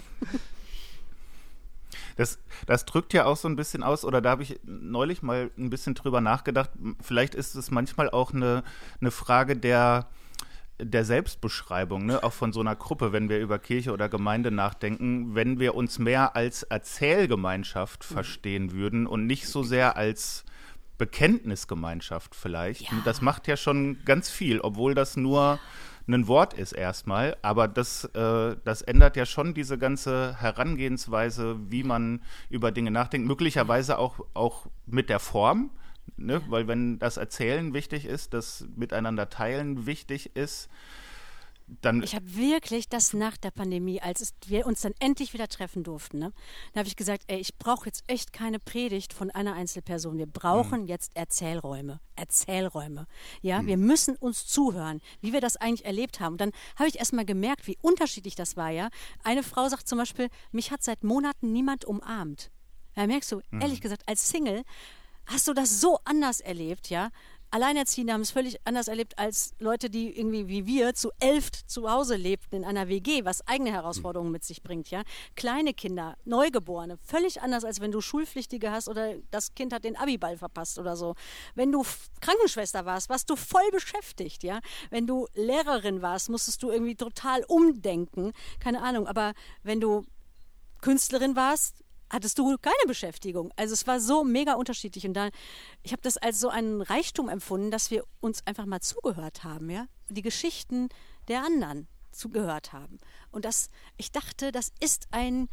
Das, das drückt ja auch so ein bisschen aus, oder da habe ich neulich mal ein bisschen drüber nachgedacht, vielleicht ist es manchmal auch eine, eine Frage der, der Selbstbeschreibung, ne? Auch von so einer Gruppe, wenn wir über Kirche oder Gemeinde nachdenken, wenn wir uns mehr als Erzählgemeinschaft verstehen würden und nicht so sehr als Bekenntnisgemeinschaft vielleicht. Ja. Das macht ja schon ganz viel, obwohl das nur ein Wort ist erstmal, aber das, äh, das ändert ja schon diese ganze Herangehensweise, wie man über Dinge nachdenkt, möglicherweise auch, auch mit der Form, ne? Weil wenn das Erzählen wichtig ist, das Miteinander teilen wichtig ist, dann... Ich habe wirklich das nach der Pandemie, als es, wir uns dann endlich wieder treffen durften, ne, da habe ich gesagt, ey, ich brauche jetzt echt keine Predigt von einer Einzelperson. Wir brauchen mhm. jetzt Erzählräume. Erzählräume. Ja, mhm. wir müssen uns zuhören, wie wir das eigentlich erlebt haben. Und dann habe ich erst mal gemerkt, wie unterschiedlich das war, ja. Eine Frau sagt zum Beispiel, mich hat seit Monaten niemand umarmt. Da merkst du, mhm. ehrlich gesagt, als Single hast du das so anders erlebt, ja. Alleinerziehende haben es völlig anders erlebt als Leute, die irgendwie wie wir zu elft zu Hause lebten in einer W G, was eigene Herausforderungen mit sich bringt, ja. Kleine Kinder, Neugeborene, völlig anders, als wenn du Schulpflichtige hast oder das Kind hat den Abiball verpasst oder so. Wenn du Krankenschwester warst, warst du voll beschäftigt, ja. Wenn du Lehrerin warst, musstest du irgendwie total umdenken, keine Ahnung. Aber wenn du Künstlerin warst, hattest du keine Beschäftigung. Also es war so mega unterschiedlich. Und da, ich habe das als so einen Reichtum empfunden, dass wir uns einfach mal zugehört haben, ja, die Geschichten der anderen zugehört haben. Und das, ich dachte, das ist ein,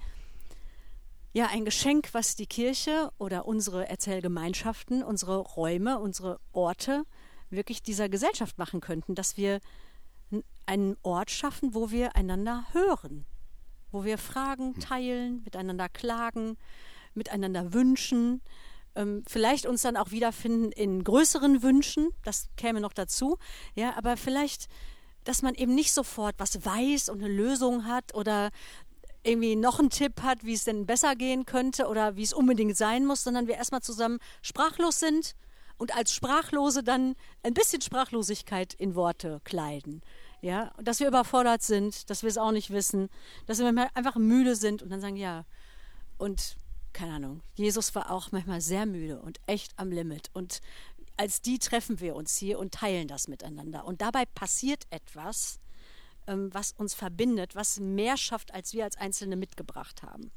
ja, ein Geschenk, was die Kirche oder unsere Erzählgemeinschaften, unsere Räume, unsere Orte wirklich dieser Gesellschaft machen könnten, dass wir einen Ort schaffen, wo wir einander hören. Wo wir Fragen teilen, miteinander klagen, miteinander wünschen, ähm, vielleicht uns dann auch wiederfinden in größeren Wünschen, das käme noch dazu, ja, aber vielleicht, dass man eben nicht sofort was weiß und eine Lösung hat oder irgendwie noch einen Tipp hat, wie es denn besser gehen könnte oder wie es unbedingt sein muss, sondern wir erstmal zusammen sprachlos sind und als Sprachlose dann ein bisschen Sprachlosigkeit in Worte kleiden. Ja, dass wir überfordert sind, dass wir es auch nicht wissen, dass wir manchmal einfach müde sind und dann sagen, ja, und keine Ahnung, Jesus war auch manchmal sehr müde und echt am Limit und als die treffen wir uns hier und teilen das miteinander und dabei passiert etwas, ähm, was uns verbindet, was mehr schafft, als wir als Einzelne mitgebracht haben.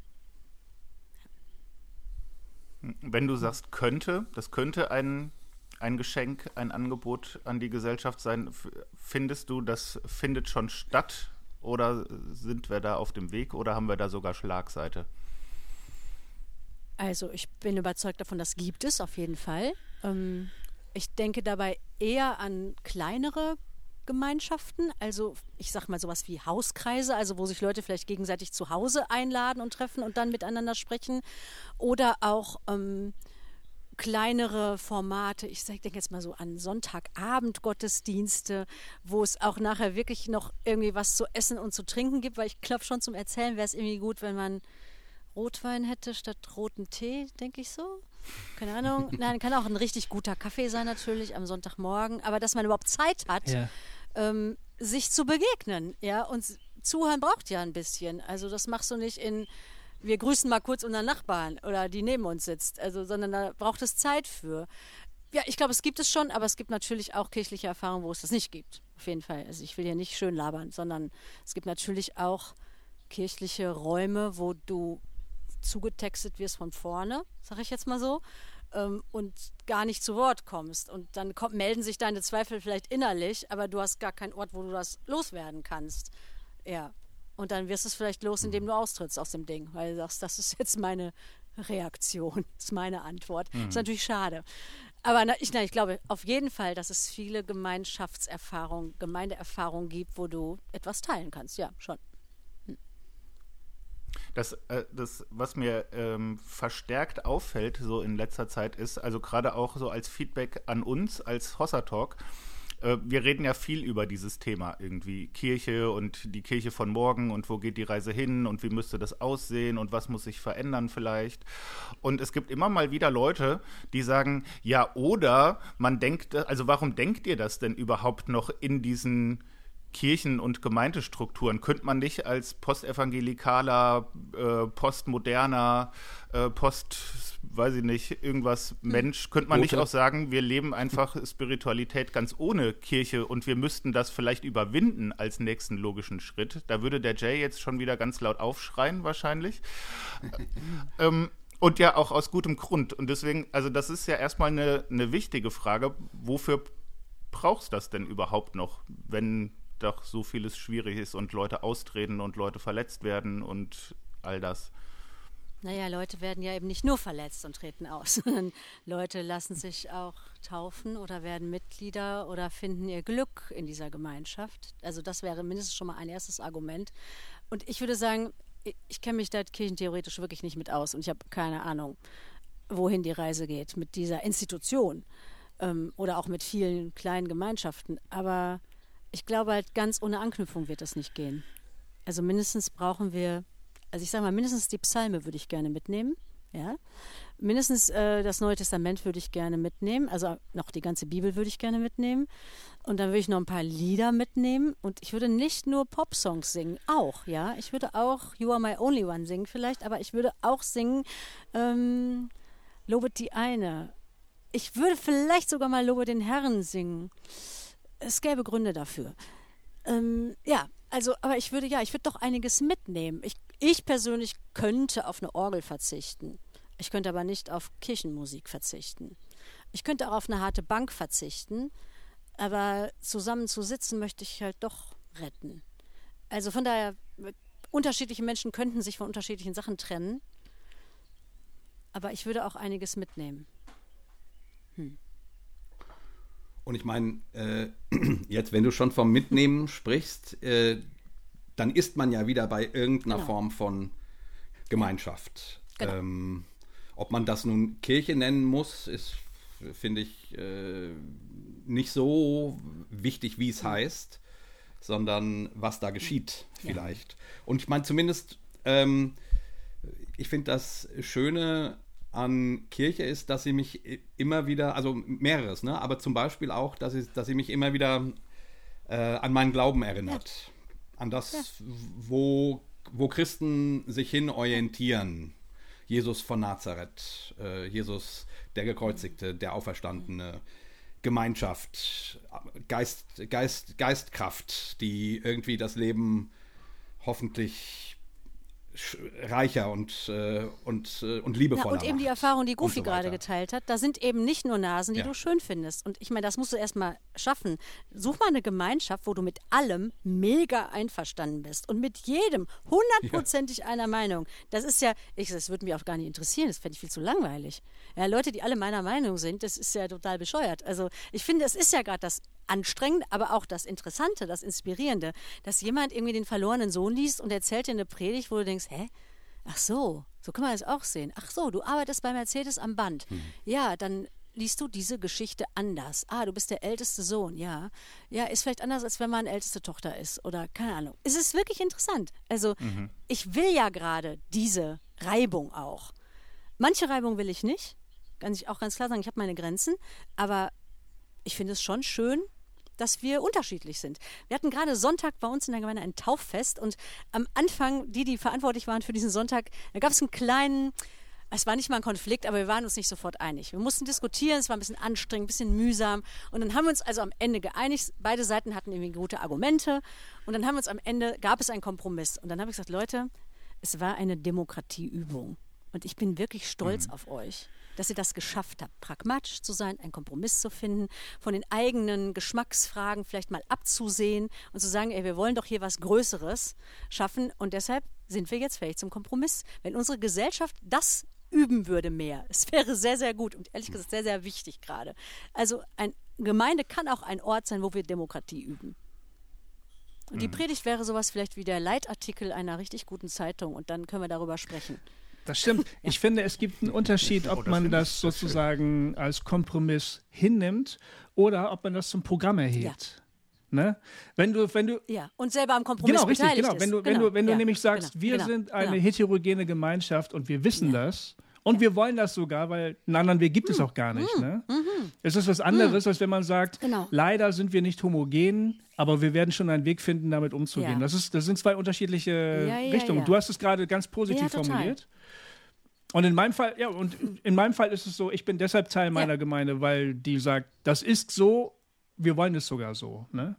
Wenn du sagst könnte, das könnte ein ein Geschenk, ein Angebot an die Gesellschaft sein. Findest du, das findet schon statt oder sind wir da auf dem Weg oder haben wir da sogar Schlagseite? Also ich bin überzeugt davon, das gibt es auf jeden Fall. Ähm, ich denke dabei eher an kleinere Gemeinschaften, also ich sag mal sowas wie Hauskreise, also wo sich Leute vielleicht gegenseitig zu Hause einladen und treffen und dann miteinander sprechen oder auch ähm, kleinere Formate, ich denke jetzt mal so an Sonntagabend-Gottesdienste, wo es auch nachher wirklich noch irgendwie was zu essen und zu trinken gibt, weil ich glaube schon zum Erzählen wäre es irgendwie gut, wenn man Rotwein hätte statt roten Tee, denke ich so. Keine Ahnung. Nein, kann auch ein richtig guter Kaffee sein natürlich am Sonntagmorgen, aber dass man überhaupt Zeit hat, ja. ähm, sich zu begegnen, ja, und zuhören braucht ja ein bisschen. Also das machst du nicht in, wir grüßen mal kurz unseren Nachbarn oder die neben uns sitzt, also, sondern da braucht es Zeit für. Ja, ich glaube, es gibt es schon, aber es gibt natürlich auch kirchliche Erfahrungen, wo es das nicht gibt. Auf jeden Fall. Also ich will hier nicht schön labern, sondern es gibt natürlich auch kirchliche Räume, wo du zugetextet wirst von vorne, sag ich jetzt mal so, ähm, und gar nicht zu Wort kommst. Und dann kommt, melden sich deine Zweifel vielleicht innerlich, aber du hast gar keinen Ort, wo du das loswerden kannst. Ja. Und dann wirst du es vielleicht los, indem du austrittst aus dem Ding, weil du sagst, das ist jetzt meine Reaktion, das ist meine Antwort. Mhm. Ist natürlich schade. Aber na, ich, na, ich glaube auf jeden Fall, dass es viele Gemeinschaftserfahrungen, Gemeindeerfahrungen gibt, wo du etwas teilen kannst. Ja, schon. Das, äh, das, was mir ähm, verstärkt auffällt, so in letzter Zeit ist, also gerade auch so als Feedback an uns, als Hossa Talk, äh, wir reden ja viel über dieses Thema irgendwie, Kirche und die Kirche von morgen und wo geht die Reise hin und wie müsste das aussehen und was muss sich verändern vielleicht. Und es gibt immer mal wieder Leute, die sagen, ja, oder man denkt, also warum denkt ihr das denn überhaupt noch in diesen Kirchen- und Gemeindestrukturen? Könnte man nicht als postevangelikaler, äh, postmoderner, äh, post, weiß ich nicht, irgendwas Mensch, könnte man nicht auch sagen, wir leben einfach Spiritualität ganz ohne Kirche und wir müssten das vielleicht überwinden als nächsten logischen Schritt? Da würde der Jay jetzt schon wieder ganz laut aufschreien wahrscheinlich. ähm, und ja auch aus gutem Grund. Und deswegen, also das ist ja erstmal eine, eine wichtige Frage, wofür brauchst du das denn überhaupt noch, wenn doch so vieles schwierig ist und Leute austreten und Leute verletzt werden und all das. Naja, Leute werden ja eben nicht nur verletzt und treten aus, sondern Leute lassen sich auch taufen oder werden Mitglieder oder finden ihr Glück in dieser Gemeinschaft. Also das wäre mindestens schon mal ein erstes Argument. Und ich würde sagen, ich, ich kenne mich da kirchentheoretisch wirklich nicht mit aus und ich habe keine Ahnung, wohin die Reise geht mit dieser Institution ähm, oder auch mit vielen kleinen Gemeinschaften. Aber ich glaube halt, ganz ohne Anknüpfung wird das nicht gehen. Also mindestens brauchen wir, also ich sage mal, mindestens die Psalme würde ich gerne mitnehmen. Ja? Mindestens äh, das Neue Testament würde ich gerne mitnehmen. Also noch die ganze Bibel würde ich gerne mitnehmen. Und dann würde ich noch ein paar Lieder mitnehmen. Und ich würde nicht nur Popsongs singen, auch, ja. Ich würde auch You Are My Only One singen vielleicht, aber ich würde auch singen ähm, Lobet die eine. Ich würde vielleicht sogar mal Lobe den Herrn singen. Es gäbe Gründe dafür. Ähm, ja, also, aber ich würde, ja, ich würde doch einiges mitnehmen. Ich, ich persönlich könnte auf eine Orgel verzichten. Ich könnte aber nicht auf Kirchenmusik verzichten. Ich könnte auch auf eine harte Bank verzichten, aber zusammen zu sitzen möchte ich halt doch retten. Also von daher, unterschiedliche Menschen könnten sich von unterschiedlichen Sachen trennen, aber ich würde auch einiges mitnehmen. Hm. Und ich meine, äh, jetzt, wenn du schon vom Mitnehmen sprichst, äh, dann ist man ja wieder bei irgendeiner genau. Form von Gemeinschaft. Genau. Ähm, ob man das nun Kirche nennen muss, ist, finde ich, äh, nicht so wichtig, wie es mhm. heißt, sondern was da geschieht vielleicht. Ja. Und ich meine zumindest, ähm, ich finde das Schöne an Kirche ist, dass sie mich immer wieder, also mehreres, ne, aber zum Beispiel auch, dass sie, dass sie mich immer wieder äh, an meinen Glauben erinnert. Ja. An das, ja. wo, wo Christen sich hin orientieren. Jesus von Nazareth, äh, Jesus der Gekreuzigte, der Auferstandene, Gemeinschaft, Geist, Geist, Geistkraft, die irgendwie das Leben hoffentlich reicher und, äh, und, äh, und liebevoller ja, und eben macht. Die Erfahrung, die Goofy so gerade geteilt hat, da sind eben nicht nur Nasen, die ja. du schön findest. Und ich meine, das musst du erstmal schaffen. Such mal eine Gemeinschaft, wo du mit allem mega einverstanden bist und mit jedem hundertprozentig ja. einer Meinung. Das ist ja, ich, das würde mich auch gar nicht interessieren, das fände ich viel zu langweilig. Ja, Leute, die alle meiner Meinung sind, das ist ja total bescheuert. Also ich finde, es ist ja gerade das Anstrengende, aber auch das Interessante, das Inspirierende, dass jemand irgendwie den verlorenen Sohn liest und erzählt dir eine Predigt, wo du denkst, hä? Ach so, so kann man das auch sehen. Ach so, du arbeitest bei Mercedes am Band. Hm. Ja, dann liest du diese Geschichte anders. Ah, du bist der älteste Sohn, ja. Ja, ist vielleicht anders, als wenn man älteste Tochter ist oder keine Ahnung. Es ist wirklich interessant. Also mhm. ich will ja gerade diese Reibung auch. Manche Reibung will ich nicht, kann ich auch ganz klar sagen, ich habe meine Grenzen, aber ich finde es schon schön, dass wir unterschiedlich sind. Wir hatten gerade Sonntag bei uns in der Gemeinde ein Tauffest und am Anfang, die, die verantwortlich waren für diesen Sonntag, da gab es einen kleinen, es war nicht mal ein Konflikt, aber wir waren uns nicht sofort einig. Wir mussten diskutieren, es war ein bisschen anstrengend, ein bisschen mühsam und dann haben wir uns also am Ende geeinigt. Beide Seiten hatten irgendwie gute Argumente und dann haben wir uns am Ende, gab es einen Kompromiss und dann habe ich gesagt, Leute, es war eine Demokratieübung und ich bin wirklich stolz mhm. auf euch, dass ihr das geschafft habt, pragmatisch zu sein, einen Kompromiss zu finden, von den eigenen Geschmacksfragen vielleicht mal abzusehen und zu sagen, ey, wir wollen doch hier was Größeres schaffen und deshalb sind wir jetzt fähig zum Kompromiss. Wenn unsere Gesellschaft das üben würde mehr, es wäre sehr, sehr gut und ehrlich gesagt sehr, sehr wichtig gerade. Also eine Gemeinde kann auch ein Ort sein, wo wir Demokratie üben. Und die Predigt wäre sowas vielleicht wie der Leitartikel einer richtig guten Zeitung und dann können wir darüber sprechen. Das stimmt. Ich finde, es gibt einen Unterschied, ob man das sozusagen als Kompromiss hinnimmt oder ob man das zum Programm erhebt. Ja. Ne? Wenn du, wenn du ja, und selber am Kompromiss genau, richtig, beteiligt genau. Wenn du, ist. wenn Genau. du, wenn du ja. nämlich sagst, genau. wir genau. sind eine genau. heterogene Gemeinschaft und wir wissen Ja. das und wir wollen das sogar, weil einen anderen Weg gibt es auch gar nicht. Ne? Es ist was anderes, als wenn man sagt, Genau. leider sind wir nicht homogen, aber wir werden schon einen Weg finden, damit umzugehen. Ja. Das, ist, das sind zwei unterschiedliche Ja, ja, Richtungen. ja. Du hast es gerade ganz positiv Ja, total. formuliert. Und in meinem Fall, ja, und in meinem Fall ist es so, ich bin deshalb Teil meiner Ja. Gemeinde, weil die sagt, das ist so, wir wollen es sogar so. Ne?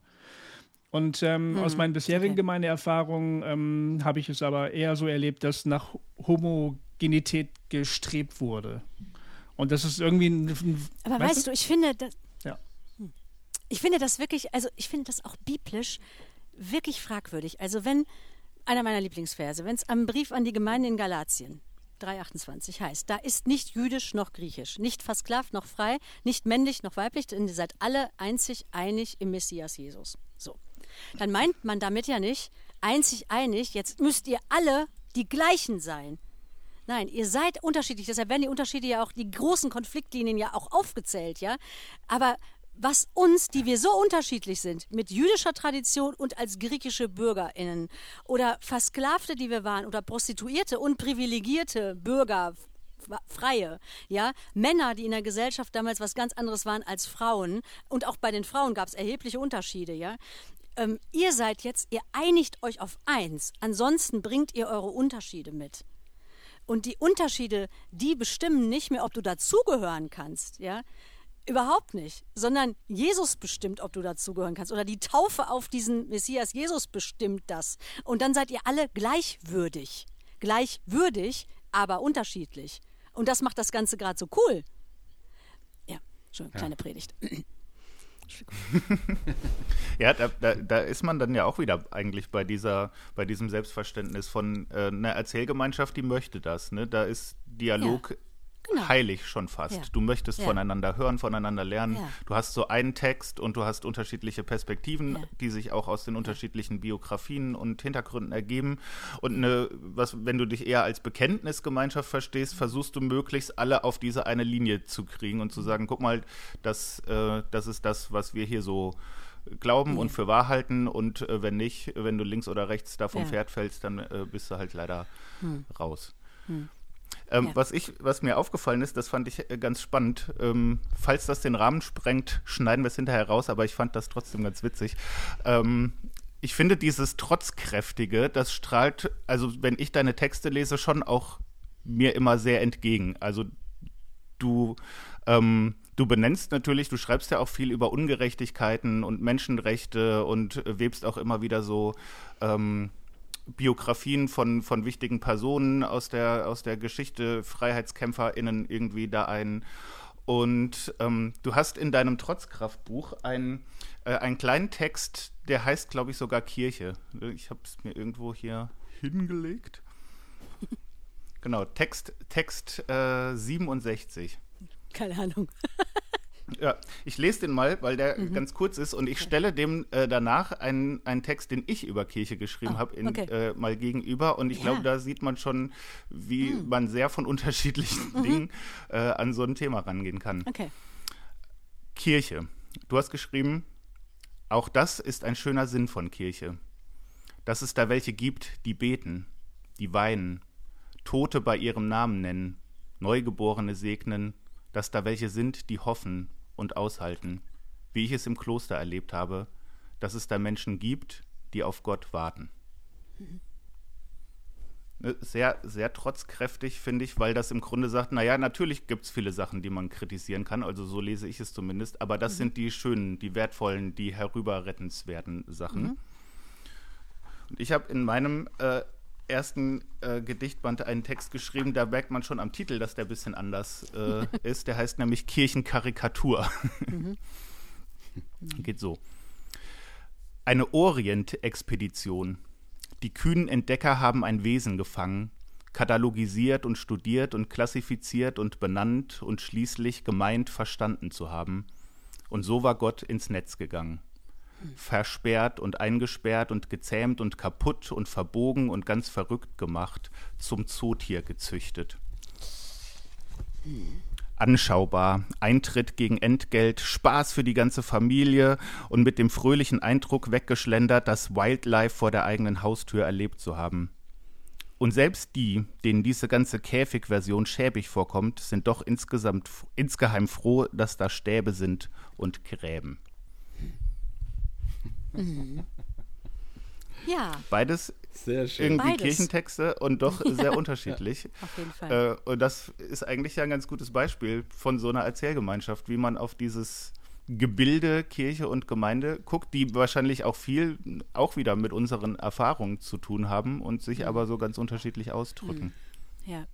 Und ähm, Hm, aus meinen bisherigen okay. Gemeindeerfahrungen ähm, habe ich es aber eher so erlebt, dass nach Homogenität gestrebt wurde. Und das ist irgendwie ein, ein Aber weißt, du, ich finde, das, Ja. ich finde das wirklich, also ich finde das auch biblisch wirklich fragwürdig. Also wenn, einer meiner Lieblingsverse, wenn es am Brief an die Gemeinde in Galatien drei achtundzwanzig heißt, da ist nicht jüdisch noch griechisch, nicht versklavt noch frei, nicht männlich noch weiblich, denn ihr seid alle einzig einig im Messias Jesus. So. Dann meint man damit ja nicht, einzig einig, jetzt müsst ihr alle die gleichen sein. Nein, ihr seid unterschiedlich, deshalb werden die Unterschiede ja auch, die großen Konfliktlinien ja auch aufgezählt, ja. Aber was uns, die wir so unterschiedlich sind, mit jüdischer Tradition und als griechische BürgerInnen oder Versklavte, die wir waren, oder Prostituierte und privilegierte Bürger, Freie, ja, Männer, die in der Gesellschaft damals was ganz anderes waren als Frauen und auch bei den Frauen gab es erhebliche Unterschiede, ja. Ähm, ihr seid jetzt, ihr einigt euch auf eins, ansonsten bringt ihr eure Unterschiede mit. Und die Unterschiede, die bestimmen nicht mehr, ob du dazugehören kannst, ja. Überhaupt nicht, sondern Jesus bestimmt, ob du dazugehören kannst. Oder die Taufe auf diesen Messias, Jesus bestimmt das. Und dann seid ihr alle gleichwürdig. Gleichwürdig, aber unterschiedlich. Und das macht das Ganze gerade so cool. Ja, schon eine kleine ja. Predigt. Ja, da, da, da ist man dann ja auch wieder eigentlich bei dieser, bei diesem Selbstverständnis von äh, einer Erzählgemeinschaft, die möchte das. Ne? Da ist Dialog ja. Genau. heilig schon fast. Ja. Du möchtest ja. voneinander hören, voneinander lernen. Ja. Du hast so einen Text und du hast unterschiedliche Perspektiven, ja. die sich auch aus den unterschiedlichen Biografien und Hintergründen ergeben. Und eine, was, wenn du dich eher als Bekenntnisgemeinschaft verstehst, versuchst du möglichst alle auf diese eine Linie zu kriegen und zu sagen, guck mal, das, äh, das ist das, was wir hier so glauben ja. und für wahr halten. Und äh, wenn nicht, wenn du links oder rechts da vom ja. Pferd fällst, dann äh, bist du halt leider hm. raus. Hm. Ähm, ja. was, ich, was mir aufgefallen ist, das fand ich äh, ganz spannend. Ähm, falls das den Rahmen sprengt, schneiden wir es hinterher raus, aber ich fand das trotzdem ganz witzig. Ähm, ich finde dieses Trotzkräftige, das strahlt, also wenn ich deine Texte lese, schon auch mir immer sehr entgegen. Also du, ähm, du benennst natürlich, du schreibst ja auch viel über Ungerechtigkeiten und Menschenrechte und äh, webst auch immer wieder so ähm, Biografien von, von wichtigen Personen aus der, aus der Geschichte, FreiheitskämpferInnen irgendwie da ein. Und ähm, du hast in deinem Trotzkraftbuch ein, äh, einen kleinen Text, der heißt, glaube ich, sogar Kirche. Ich habe es mir irgendwo hier hingelegt. Genau, Text, Text äh, siebenundsechzig. Keine Ahnung. Ja, ich lese den mal, weil der mhm. ganz kurz ist und ich stelle dem äh, danach einen, einen Text, den ich über Kirche geschrieben oh, habe, okay. äh, mal gegenüber und ich ja. glaube, da sieht man schon, wie mhm. man sehr von unterschiedlichen mhm. Dingen äh, an so ein Thema rangehen kann. Okay. Kirche. Du hast geschrieben, auch das ist ein schöner Sinn von Kirche. Dass es da welche gibt, die beten, die weinen, Tote bei ihrem Namen nennen, Neugeborene segnen, dass da welche sind, die hoffen und aushalten, wie ich es im Kloster erlebt habe, dass es da Menschen gibt, die auf Gott warten. Mhm. Sehr, sehr trotzkräftig, finde ich, weil das im Grunde sagt, naja, natürlich gibt es viele Sachen, die man kritisieren kann, also so lese ich es zumindest, aber das mhm. sind die schönen, die wertvollen, die herüberrettenswerten Sachen. Mhm. Und ich habe in meinem äh, ersten äh, Gedichtband einen Text geschrieben, da merkt man schon am Titel, dass der ein bisschen anders äh, ist, der heißt nämlich Kirchenkarikatur. Mhm. Geht so. Eine Orient-Expedition. Die kühnen Entdecker haben ein Wesen gefangen, katalogisiert und studiert und klassifiziert und benannt und schließlich gemeint, verstanden zu haben. Und so war Gott ins Netz gegangen. Versperrt und eingesperrt und gezähmt und kaputt und verbogen und ganz verrückt gemacht, zum Zootier gezüchtet. Anschaubar, Eintritt gegen Entgelt, Spaß für die ganze Familie und mit dem fröhlichen Eindruck weggeschlendert, das Wildlife vor der eigenen Haustür erlebt zu haben. Und selbst die, denen diese ganze Käfig-Version schäbig vorkommt, sind doch insgesamt, insgeheim froh, dass da Stäbe sind und Gräben. Mhm. Ja. Beides sehr schön. Irgendwie Beides. Kirchentexte und doch sehr unterschiedlich. Auf jeden Fall. Äh, und das ist eigentlich ja ein ganz gutes Beispiel von so einer Erzählgemeinschaft, wie man auf dieses Gebilde Kirche und Gemeinde guckt, die wahrscheinlich auch viel auch wieder mit unseren Erfahrungen zu tun haben und sich mhm. aber so ganz unterschiedlich ausdrücken. Ja.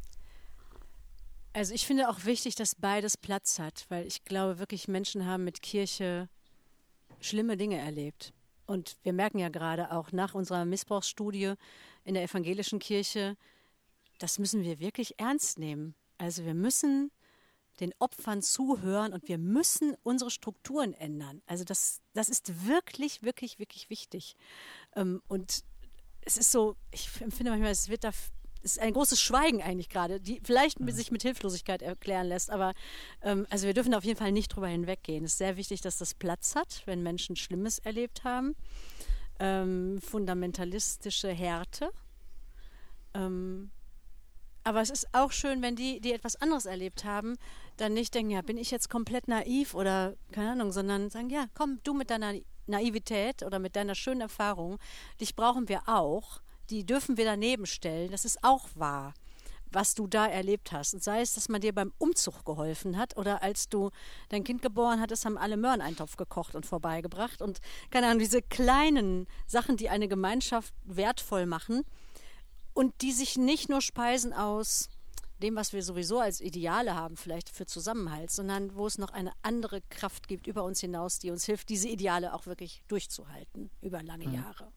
Also ich finde auch wichtig, dass beides Platz hat, weil ich glaube wirklich, Menschen haben mit Kirche schlimme Dinge erlebt. Und wir merken ja gerade auch nach unserer Missbrauchsstudie in der evangelischen Kirche, das müssen wir wirklich ernst nehmen. Also wir müssen den Opfern zuhören und wir müssen unsere Strukturen ändern. Also das, das ist wirklich, wirklich, wirklich wichtig. Und es ist so, ich empfinde manchmal, es wird da, es ist ein großes Schweigen eigentlich gerade, die vielleicht sich mit Hilflosigkeit erklären lässt. Aber ähm, also wir dürfen auf jeden Fall nicht drüber hinweggehen. Es ist sehr wichtig, dass das Platz hat, wenn Menschen Schlimmes erlebt haben. Ähm, fundamentalistische Härte. Ähm, aber es ist auch schön, wenn die, die etwas anderes erlebt haben, dann nicht denken, ja, bin ich jetzt komplett naiv oder keine Ahnung, sondern sagen, ja, komm, du mit deiner Naivität oder mit deiner schönen Erfahrung, dich brauchen wir auch. Die dürfen wir daneben stellen. Das ist auch wahr, was du da erlebt hast. Und sei es, dass man dir beim Umzug geholfen hat oder als du dein Kind geboren hattest, haben alle Möhreneintopf gekocht und vorbeigebracht. Und keine Ahnung, diese kleinen Sachen, die eine Gemeinschaft wertvoll machen und die sich nicht nur speisen aus dem, was wir sowieso als Ideale haben, vielleicht für Zusammenhalt, sondern wo es noch eine andere Kraft gibt über uns hinaus, die uns hilft, diese Ideale auch wirklich durchzuhalten über lange mhm. Jahre.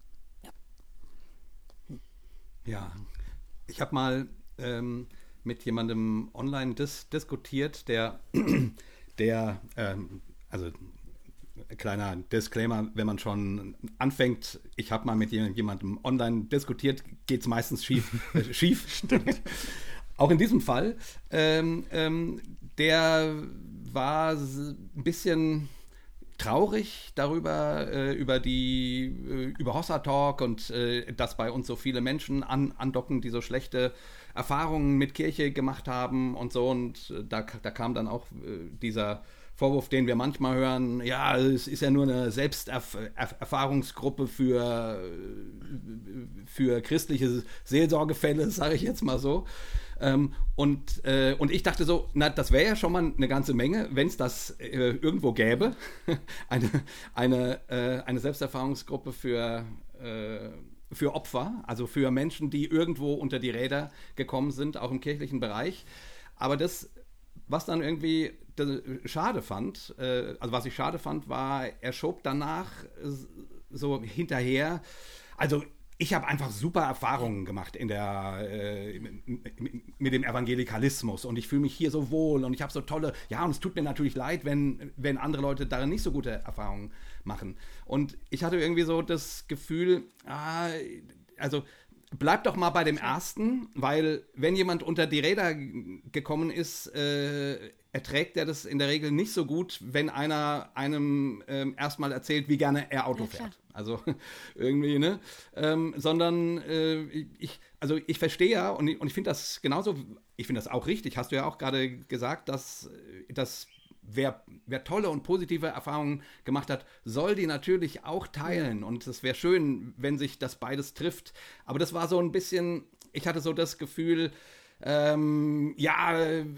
Ja, ich habe mal ähm, mit jemandem online dis- diskutiert, der, der ähm, also kleiner Disclaimer, wenn man schon anfängt, ich habe mal mit jemandem online diskutiert, geht es meistens schief. Äh, schief. Stimmt. Auch in diesem Fall, ähm, ähm, der war ein bisschen traurig darüber, äh, über die, äh, über Hossa Talk und äh, dass bei uns so viele Menschen an, andocken, die so schlechte Erfahrungen mit Kirche gemacht haben und so. Und äh, da, da kam dann auch äh, dieser Vorwurf, den wir manchmal hören, ja, es ist ja nur eine Selbsterfahrungsgruppe für, für christliche Seelsorgefälle, sage ich jetzt mal so. Ähm, und, äh, und ich dachte so, na, das wäre ja schon mal eine ganze Menge, wenn es das äh, irgendwo gäbe. eine, eine, äh, eine Selbsterfahrungsgruppe für, äh, für Opfer, also für Menschen, die irgendwo unter die Räder gekommen sind, auch im kirchlichen Bereich. Aber das, was dann irgendwie schade fand, äh, also was ich schade fand, war, er schob danach so hinterher, also ich habe einfach super Erfahrungen gemacht in der, äh, mit dem Evangelikalismus und ich fühle mich hier so wohl und ich habe so tolle, ja, und es tut mir natürlich leid, wenn, wenn andere Leute darin nicht so gute Erfahrungen machen. Und ich hatte irgendwie so das Gefühl, ah, also bleib doch mal bei dem ersten, weil wenn jemand unter die Räder gekommen ist, äh, erträgt er das in der Regel nicht so gut, wenn einer einem ähm, erstmal erzählt, wie gerne er Auto ja, fährt. Also irgendwie, ne? Ähm, sondern äh, ich, also ich verstehe ja und ich, und ich finde das genauso, ich finde das auch richtig, hast du ja auch gerade gesagt, dass, dass wer, wer tolle und positive Erfahrungen gemacht hat, soll die natürlich auch teilen. Und es wäre schön, wenn sich das beides trifft. Aber das war so ein bisschen, ich hatte so das Gefühl, ähm, ja,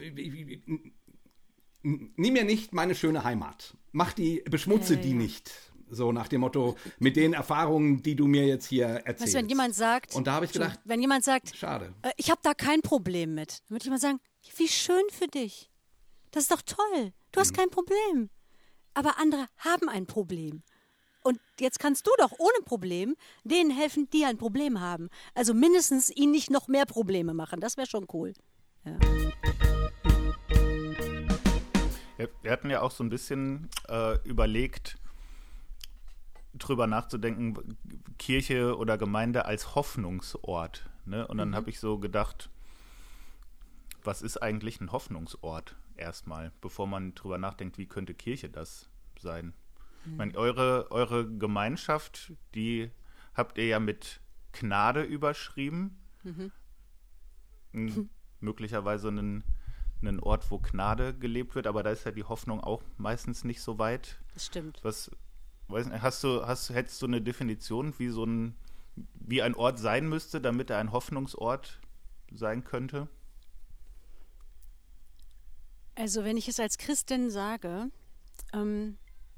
nimm mir nicht meine schöne Heimat. Mach die, beschmutze ja, ja, die ja. nicht. So nach dem Motto, mit den Erfahrungen, die du mir jetzt hier erzählst. Weißt du, wenn jemand sagt, und da habe ich gedacht, wenn jemand sagt, schade. Äh, ich habe da kein Problem mit, dann würde jemand sagen, wie schön für dich. Das ist doch toll. Du hast mhm. kein Problem. Aber andere haben ein Problem. Und jetzt kannst du doch ohne Problem denen helfen, die ein Problem haben. Also mindestens ihnen nicht noch mehr Probleme machen. Das wäre schon cool. Ja. Ja, wir hatten ja auch so ein bisschen äh, überlegt, drüber nachzudenken, Kirche oder Gemeinde als Hoffnungsort. Ne? Und dann mhm. habe ich so gedacht, was ist eigentlich ein Hoffnungsort erstmal, bevor man drüber nachdenkt, wie könnte Kirche das sein? Mhm. Ich meine, eure, eure Gemeinschaft, die habt ihr ja mit Gnade überschrieben. Mhm. Mhm. Möglicherweise einen, einen Ort, wo Gnade gelebt wird, aber da ist ja die Hoffnung auch meistens nicht so weit. Das stimmt. Was Weiß nicht, hast du, hast, hättest du eine Definition, wie so ein, wie ein Ort sein müsste, damit er ein Hoffnungsort sein könnte? Also wenn ich es als Christin sage, ähm,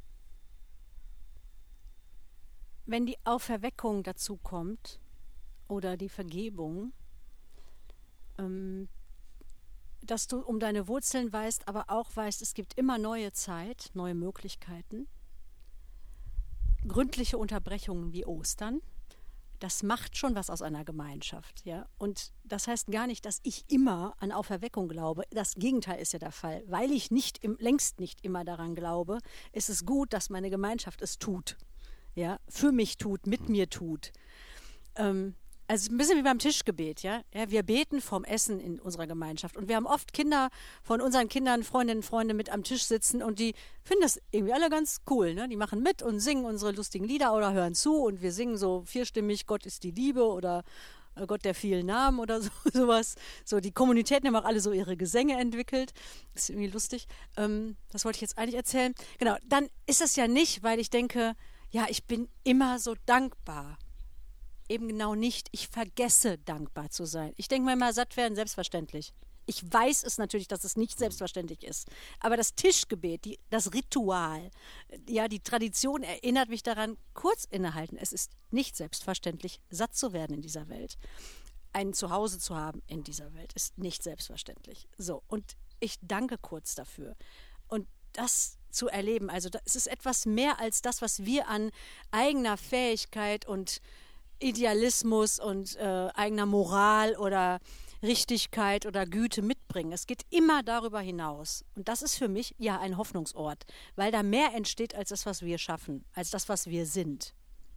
wenn die Auferweckung dazu kommt oder die Vergebung, ähm, dass du um deine Wurzeln weißt, aber auch weißt, es gibt immer neue Zeit, neue Möglichkeiten, gründliche Unterbrechungen wie Ostern, das macht schon was aus einer Gemeinschaft. Ja? Und das heißt gar nicht, dass ich immer an Auferweckung glaube. Das Gegenteil ist ja der Fall. Weil ich nicht im, längst nicht immer daran glaube, ist es gut, dass meine Gemeinschaft es tut. Ja? Für mich tut, mit mir tut. Ähm, Also ein bisschen wie beim Tischgebet, ja? Ja, wir beten vom Essen in unserer Gemeinschaft. Und wir haben oft Kinder von unseren Kindern, Freundinnen, Freunde mit am Tisch sitzen und die finden das irgendwie alle ganz cool, ne? Die machen mit und singen unsere lustigen Lieder oder hören zu und wir singen so vierstimmig Gott ist die Liebe oder Gott der vielen Namen oder so, sowas. So, die Kommunitäten haben auch alle so ihre Gesänge entwickelt. Das ist irgendwie lustig. Ähm, das wollte ich jetzt eigentlich erzählen. Genau, dann ist das ja nicht, weil ich denke, ja, ich bin immer so dankbar. Eben genau nicht. Ich vergesse, dankbar zu sein. Ich denke mir immer, satt werden selbstverständlich. Ich weiß es natürlich, dass es nicht selbstverständlich ist. Aber das Tischgebet, die, das Ritual, ja, die Tradition erinnert mich daran, kurz innehalten. Es ist nicht selbstverständlich, satt zu werden in dieser Welt. Ein Zuhause zu haben in dieser Welt ist nicht selbstverständlich. So, und ich danke kurz dafür. Und das zu erleben, also es ist etwas mehr als das, was wir an eigener Fähigkeit und Idealismus und äh, eigener Moral oder Richtigkeit oder Güte mitbringen. Es geht immer darüber hinaus. Und das ist für mich ja ein Hoffnungsort, weil da mehr entsteht als das, was wir schaffen, als das, was wir sind.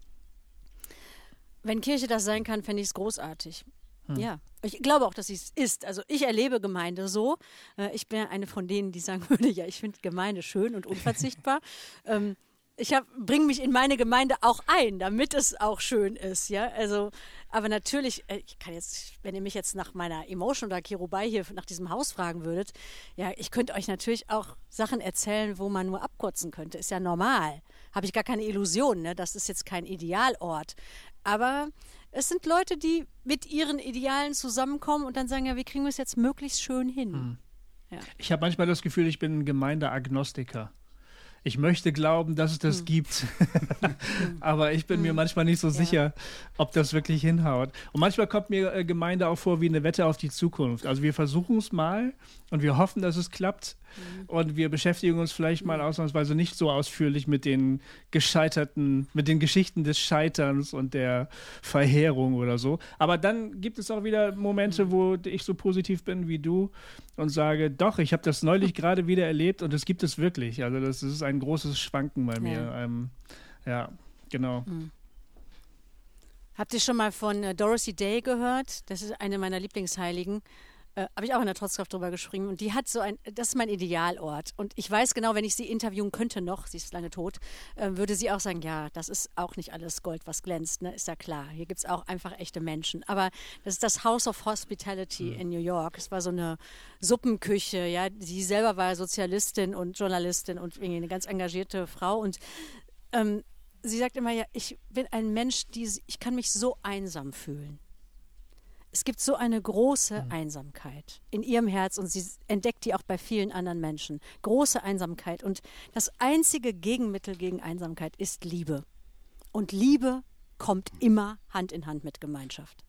Wenn Kirche das sein kann, fände ich es großartig. Hm. Ja, ich glaube auch, dass es ist. Also ich erlebe Gemeinde so. Äh, ich bin eine von denen, die sagen würde, ja, ich finde Gemeinde schön und unverzichtbar. ähm, Ich bringe mich in meine Gemeinde auch ein, damit es auch schön ist, ja. Also, aber natürlich, ich kann jetzt, wenn ihr mich jetzt nach meiner Emotion oder Kirubai hier nach diesem Haus fragen würdet, ja, ich könnte euch natürlich auch Sachen erzählen, wo man nur abkürzen könnte. Ist ja normal. Habe ich gar keine Illusion, ne? Das ist jetzt kein Idealort. Aber es sind Leute, die mit ihren Idealen zusammenkommen und dann sagen, ja, wie kriegen wir es jetzt möglichst schön hin? Hm. Ja. Ich habe manchmal das Gefühl, ich bin ein Gemeindeagnostiker. Ich möchte glauben, dass es das hm. gibt. Aber ich bin hm. mir manchmal nicht so ja. sicher, ob das wirklich hinhaut. Und manchmal kommt mir äh, Gemeinde auch vor wie eine Wette auf die Zukunft. Also wir versuchen es mal und wir hoffen, dass es klappt. Hm. Und wir beschäftigen uns vielleicht mal ausnahmsweise nicht so ausführlich mit den gescheiterten, mit den Geschichten des Scheiterns und der Verheerung oder so. Aber dann gibt es auch wieder Momente, hm. wo ich so positiv bin wie du und sage, doch, ich habe das neulich gerade wieder erlebt und es gibt es wirklich. Also das ist ein großes Schwanken bei mir. Ja, ähm, ja genau. Hm. Habt ihr schon mal von äh, Dorothy Day gehört? Das ist eine meiner Lieblingsheiligen. Äh, habe ich auch in der Trotzkraft drüber geschrieben. Und die hat so ein, das ist mein Idealort. Und ich weiß genau, wenn ich sie interviewen könnte noch, sie ist lange tot, äh, würde sie auch sagen, ja, das ist auch nicht alles Gold, was glänzt, ne? Ist ja klar. Hier gibt es auch einfach echte Menschen. Aber das ist das House of Hospitality mhm. in New York. Es war so eine Suppenküche, ja. Sie selber war Sozialistin und Journalistin und irgendwie eine ganz engagierte Frau. Und ähm, sie sagt immer, ja, ich bin ein Mensch, die, ich kann mich so einsam fühlen. Es gibt so eine große mhm. Einsamkeit in ihrem Herz und sie entdeckt die auch bei vielen anderen Menschen. Große Einsamkeit. Und das einzige Gegenmittel gegen Einsamkeit ist Liebe. Und Liebe kommt immer Hand in Hand mit Gemeinschaft.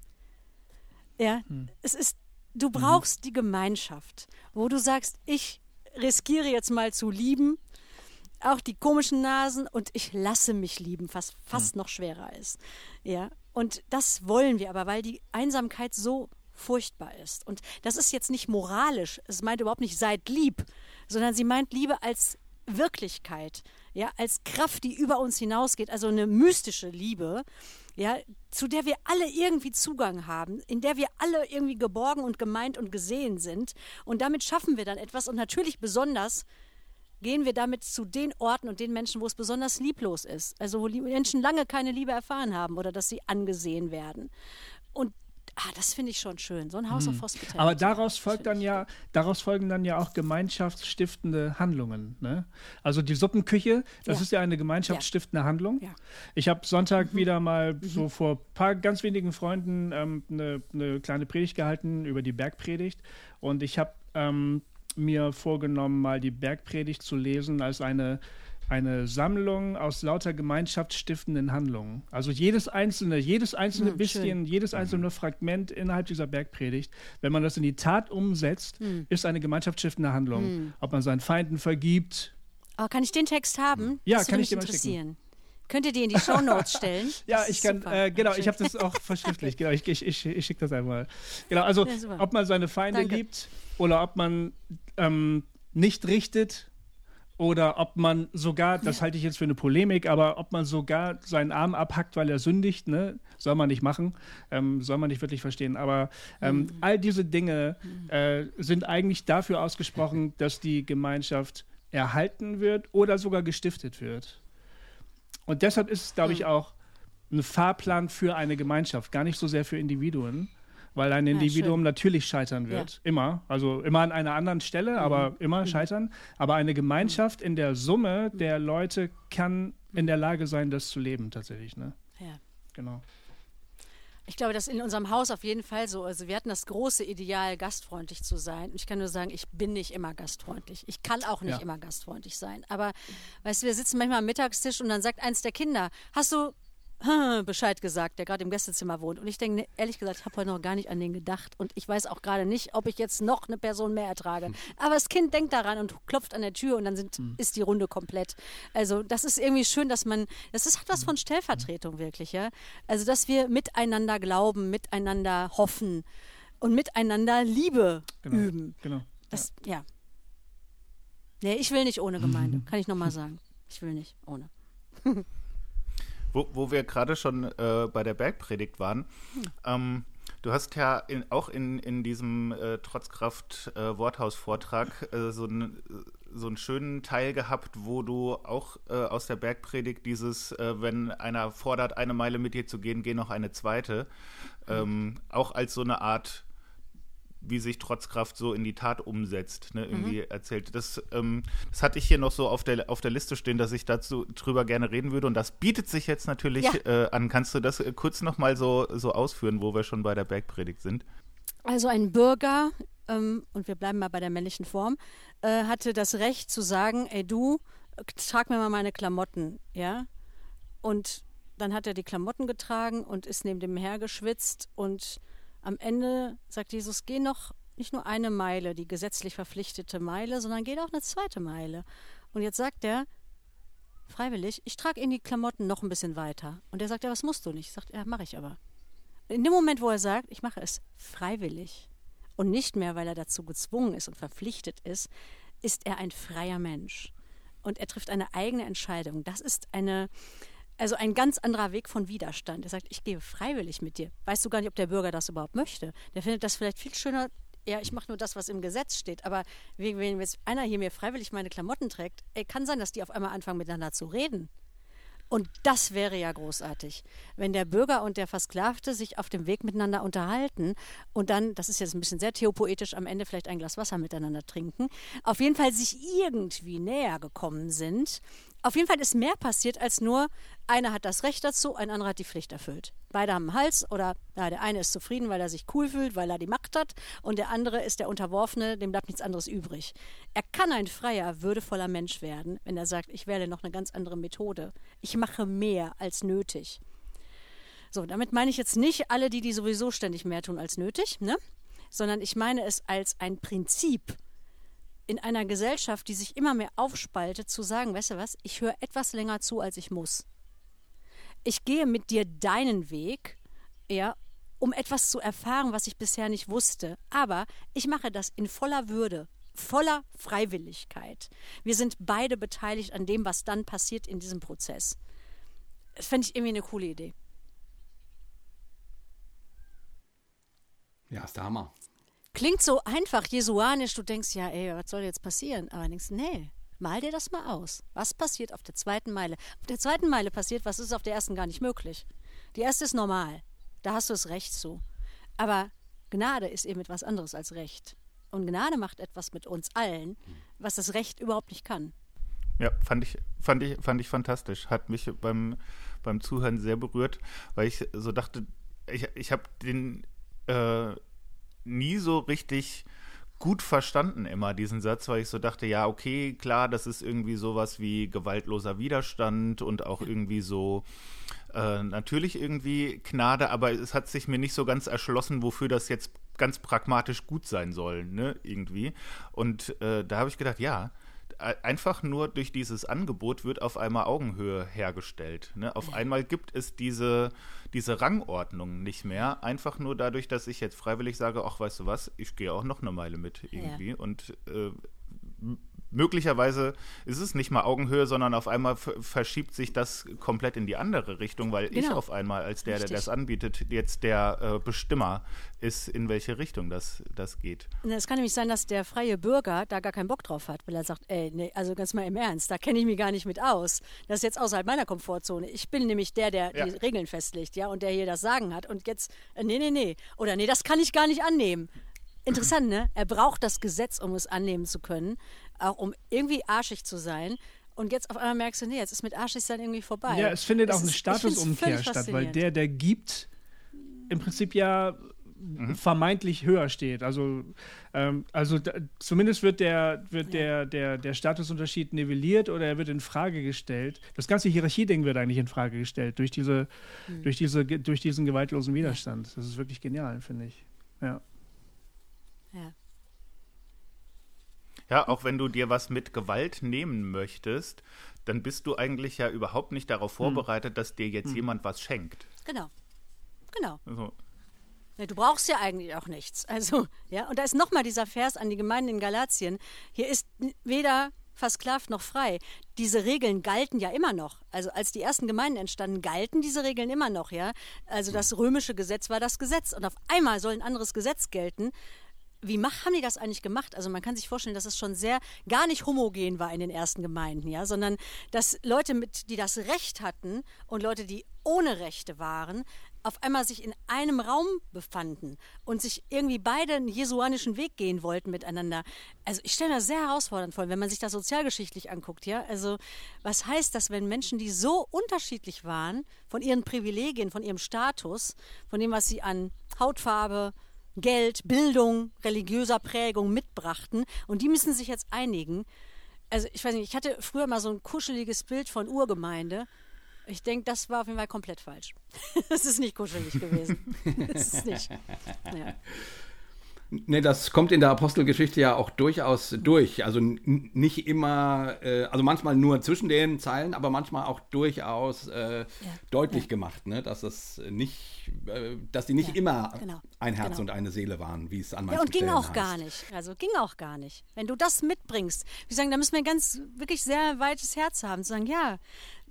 Ja, mhm. es ist, du brauchst mhm. die Gemeinschaft, wo du sagst, ich riskiere jetzt mal zu lieben, auch die komischen Nasen und ich lasse mich lieben, was fast mhm. noch schwerer ist. Ja. Und das wollen wir aber, weil die Einsamkeit so furchtbar ist. Und das ist jetzt nicht moralisch. Es meint überhaupt nicht, seid lieb, sondern sie meint Liebe als Wirklichkeit, ja, als Kraft, die über uns hinausgeht, also eine mystische Liebe, ja, zu der wir alle irgendwie Zugang haben, in der wir alle irgendwie geborgen und gemeint und gesehen sind. Und damit schaffen wir dann etwas. Und natürlich besonders gehen wir damit zu den Orten und den Menschen, wo es besonders lieblos ist. Also wo die Menschen lange keine Liebe erfahren haben oder dass sie angesehen werden. Und ah, das finde ich schon schön. So ein House of Hospitality. Aber daraus folgt dann ja, daraus folgen dann ja auch gemeinschaftsstiftende Handlungen. Ne? Also die Suppenküche, das ja. ist ja eine gemeinschaftsstiftende ja. Handlung. Ja. Ich habe Sonntag mhm. wieder mal mhm. so vor ein paar ganz wenigen Freunden ähm, eine, eine kleine Predigt gehalten über die Bergpredigt. Und ich habe ähm, mir vorgenommen, mal die Bergpredigt zu lesen als eine, eine Sammlung aus lauter gemeinschaftsstiftenden Handlungen. Also jedes einzelne, jedes einzelne mhm, bisschen, schön. jedes einzelne Fragment innerhalb dieser Bergpredigt, wenn man das in die Tat umsetzt, mhm. ist eine gemeinschaftsstiftende Handlung. Mhm. Ob man seinen Feinden vergibt. Oh, kann ich den Text haben? Ja, das kann ich dir mal schicken. Könnt ihr die in die Shownotes stellen? Ja, ich kann, äh, genau, ich habe das auch verschriftlicht. Genau, ich, ich, ich, ich schicke das einmal. Genau, also ja, ob man seine Feinde Danke. liebt oder ob man ähm, nicht richtet oder ob man sogar, das ja. halte ich jetzt für eine Polemik, aber ob man sogar seinen Arm abhackt, weil er sündigt, ne, soll man nicht machen, ähm, soll man nicht wirklich verstehen. Aber ähm, mhm. all diese Dinge äh, sind eigentlich dafür ausgesprochen, dass die Gemeinschaft erhalten wird oder sogar gestiftet wird. Und deshalb ist es, glaube ich, auch ein Fahrplan für eine Gemeinschaft, gar nicht so sehr für Individuen, weil ein Individuum ja, natürlich scheitern wird, ja. immer. Also immer an einer anderen Stelle, mhm. aber immer mhm. scheitern. Aber eine Gemeinschaft in der Summe der Leute kann in der Lage sein, das zu leben tatsächlich. Ne? Ja. Genau. Ich glaube, das ist in unserem Haus auf jeden Fall so. Also wir hatten das große Ideal, gastfreundlich zu sein. Und ich kann nur sagen, ich bin nicht immer gastfreundlich. Ich kann auch nicht ja. immer gastfreundlich sein. Aber, weißt du, wir sitzen manchmal am Mittagstisch und dann sagt eins der Kinder, hast du Bescheid gesagt, der gerade im Gästezimmer wohnt. Und ich denke, ne, ehrlich gesagt, ich habe heute noch gar nicht an den gedacht. Und ich weiß auch gerade nicht, ob ich jetzt noch eine Person mehr ertrage. Hm. Aber das Kind denkt daran und klopft an der Tür und dann sind, hm. ist die Runde komplett. Also das ist irgendwie schön, dass man, das ist, hat was von Stellvertretung wirklich, ja. Also dass wir miteinander glauben, miteinander hoffen und miteinander Liebe genau. üben. Genau. Das, ja. ja. Nee, ich will nicht ohne Gemeinde, kann ich nochmal sagen. Ich will nicht ohne. Wo, wo wir gerade schon äh, bei der Bergpredigt waren, hm. ähm, du hast ja in, auch in, in diesem äh, Trotzkraft-Worthaus-Vortrag äh, so, n, so einen schönen Teil gehabt, wo du auch äh, aus der Bergpredigt dieses, äh, wenn einer fordert, eine Meile mit dir zu gehen, geh noch eine zweite, ähm, auch als so eine Art, wie sich Trotzkraft so in die Tat umsetzt, ne, irgendwie mhm. erzählt. Das, ähm, das hatte ich hier noch so auf der, auf der Liste stehen, dass ich dazu drüber gerne reden würde und das bietet sich jetzt natürlich ja. äh, an. Kannst du das äh, kurz nochmal so, so ausführen, wo wir schon bei der Bergpredigt sind? Also ein Bürger, ähm, und wir bleiben mal bei der männlichen Form, äh, hatte das Recht zu sagen, ey du, trag mir mal meine Klamotten, ja? Und dann hat er die Klamotten getragen und ist neben dem Herr geschwitzt und am Ende sagt Jesus, geh noch nicht nur eine Meile, die gesetzlich verpflichtete Meile, sondern geh auch eine zweite Meile. Und jetzt sagt er, freiwillig, ich trage Ihnen die Klamotten noch ein bisschen weiter. Und er sagt, ja, was musst du nicht? Sagt er, ja, mache ich aber. In dem Moment, wo er sagt, ich mache es freiwillig und nicht mehr, weil er dazu gezwungen ist und verpflichtet ist, ist er ein freier Mensch. Und er trifft eine eigene Entscheidung. Das ist eine... Also ein ganz anderer Weg von Widerstand. Er sagt, ich gehe freiwillig mit dir. Weißt du gar nicht, ob der Bürger das überhaupt möchte. Der findet das vielleicht viel schöner, ja, ich mache nur das, was im Gesetz steht. Aber wenn jetzt einer hier mir freiwillig meine Klamotten trägt, ey, kann sein, dass die auf einmal anfangen miteinander zu reden. Und das wäre ja großartig, wenn der Bürger und der Versklavte sich auf dem Weg miteinander unterhalten und dann, das ist jetzt ein bisschen sehr theopoetisch, am Ende vielleicht ein Glas Wasser miteinander trinken, auf jeden Fall sich irgendwie näher gekommen sind. Auf jeden Fall ist mehr passiert als nur, einer hat das Recht dazu, ein anderer hat die Pflicht erfüllt. Beide haben einen Hals oder ja, der eine ist zufrieden, weil er sich cool fühlt, weil er die Macht hat und der andere ist der Unterworfene, dem bleibt nichts anderes übrig. Er kann ein freier, würdevoller Mensch werden, wenn er sagt, ich wähle noch eine ganz andere Methode. Ich mache mehr als nötig. So, damit meine ich jetzt nicht alle, die, die sowieso ständig mehr tun als nötig, ne? Sondern ich meine es als ein Prinzip in einer Gesellschaft, die sich immer mehr aufspaltet, zu sagen, weißt du was, ich höre etwas länger zu, als ich muss. Ich gehe mit dir deinen Weg, ja, um etwas zu erfahren, was ich bisher nicht wusste. Aber ich mache das in voller Würde, voller Freiwilligkeit. Wir sind beide beteiligt an dem, was dann passiert in diesem Prozess. Das fände ich irgendwie eine coole Idee. Ja, ist der Hammer. Klingt so einfach, jesuanisch, du denkst, ja, ey, was soll jetzt passieren? Aber du denkst, nee, mal dir das mal aus. Was passiert auf der zweiten Meile? Auf der zweiten Meile passiert, was ist auf der ersten gar nicht möglich. Die erste ist normal, da hast du das Recht zu. Aber Gnade ist eben etwas anderes als Recht. Und Gnade macht etwas mit uns allen, was das Recht überhaupt nicht kann. Ja, fand ich, fand ich, fand ich fantastisch. Hat mich beim, beim Zuhören sehr berührt, weil ich so dachte, ich, ich habe den äh, nie so richtig gut verstanden immer, diesen Satz, weil ich so dachte, ja, okay, klar, das ist irgendwie sowas wie gewaltloser Widerstand und auch irgendwie so äh, natürlich irgendwie Gnade, aber es hat sich mir nicht so ganz erschlossen, wofür das jetzt ganz pragmatisch gut sein soll, ne, irgendwie. Und äh, da habe ich gedacht, ja, einfach nur durch dieses Angebot wird auf einmal Augenhöhe hergestellt. Ne? Auf einmal gibt es diese, diese Rangordnung nicht mehr. Einfach nur dadurch, dass ich jetzt freiwillig sage, ach, weißt du was, ich gehe auch noch eine Meile mit irgendwie. Ja. Und äh, m- möglicherweise ist es nicht mal Augenhöhe, sondern auf einmal f- verschiebt sich das komplett in die andere Richtung, weil genau. ich auf einmal als der, Richtig. der das anbietet, jetzt der äh, Bestimmer ist, in welche Richtung das, das geht. Es kann nämlich sein, dass der freie Bürger da gar keinen Bock drauf hat, weil er sagt, ey, nee, also ganz mal im Ernst, da kenne ich mich gar nicht mit aus. Das ist jetzt außerhalb meiner Komfortzone. Ich bin nämlich der, der ja. die Regeln festlegt, ja, und der hier das Sagen hat. Und jetzt, äh, nee, nee, nee. Oder nee, das kann ich gar nicht annehmen. Interessant, ne? Er braucht das Gesetz, um es annehmen zu können, auch um irgendwie arschig zu sein. Und jetzt auf einmal merkst du, nee, jetzt ist mit Arschigsein irgendwie vorbei. Ja, es findet es auch eine ist, Statusumkehr statt, weil der, der gibt, im Prinzip ja mhm. vermeintlich höher steht. Also, ähm, also da, zumindest wird, der, wird ja. der, der, der Statusunterschied nivelliert oder er wird in Frage gestellt. Das ganze Hierarchieding wird eigentlich in Frage gestellt durch, diese, mhm. durch, diese, durch diesen gewaltlosen Widerstand. Das ist wirklich genial, finde ich. Ja. Ja. Ja, auch wenn du dir was mit Gewalt nehmen möchtest, dann bist du eigentlich ja überhaupt nicht darauf vorbereitet, hm. dass dir jetzt hm. jemand was schenkt. Genau, genau. Also. Ja, du brauchst ja eigentlich auch nichts. Also, ja, und da ist nochmal dieser Vers an die Gemeinden in Galatien. Hier ist weder versklavt noch frei. Diese Regeln galten ja immer noch. Also als die ersten Gemeinden entstanden, galten diese Regeln immer noch, ja. Also das römische Gesetz war das Gesetz und auf einmal soll ein anderes Gesetz gelten. Wie mach, haben die das eigentlich gemacht? Also man kann sich vorstellen, dass es schon sehr gar nicht homogen war in den ersten Gemeinden, ja, sondern dass Leute, mit, die das Recht hatten und Leute, die ohne Rechte waren, auf einmal sich in einem Raum befanden und sich irgendwie beide einen jesuanischen Weg gehen wollten miteinander. Also ich stelle mir das sehr herausfordernd vor, wenn man sich das sozialgeschichtlich anguckt, ja. Also was heißt das, wenn Menschen, die so unterschiedlich waren, von ihren Privilegien, von ihrem Status, von dem, was sie an Hautfarbe, Geld, Bildung, religiöser Prägung mitbrachten und die müssen sich jetzt einigen. Also ich weiß nicht, ich hatte früher mal so ein kuscheliges Bild von Urgemeinde. Ich denke, das war auf jeden Fall komplett falsch. Das ist nicht kuschelig gewesen. Das ist nicht. Ja. Nee, das kommt in der Apostelgeschichte ja auch durchaus durch. Also n- nicht immer, äh, also manchmal nur zwischen den Zeilen, aber manchmal auch durchaus äh, ja. deutlich ja. gemacht, ne? Dass es nicht, äh, dass die nicht ja, immer genau. ein Herz genau. und eine Seele waren, wie es an manchen Ja, und ging Stellen auch heißt. gar nicht. Also ging auch gar nicht. Wenn du das mitbringst, wir sagen, da müssen wir ganz wirklich sehr weites Herz haben, zu sagen, ja,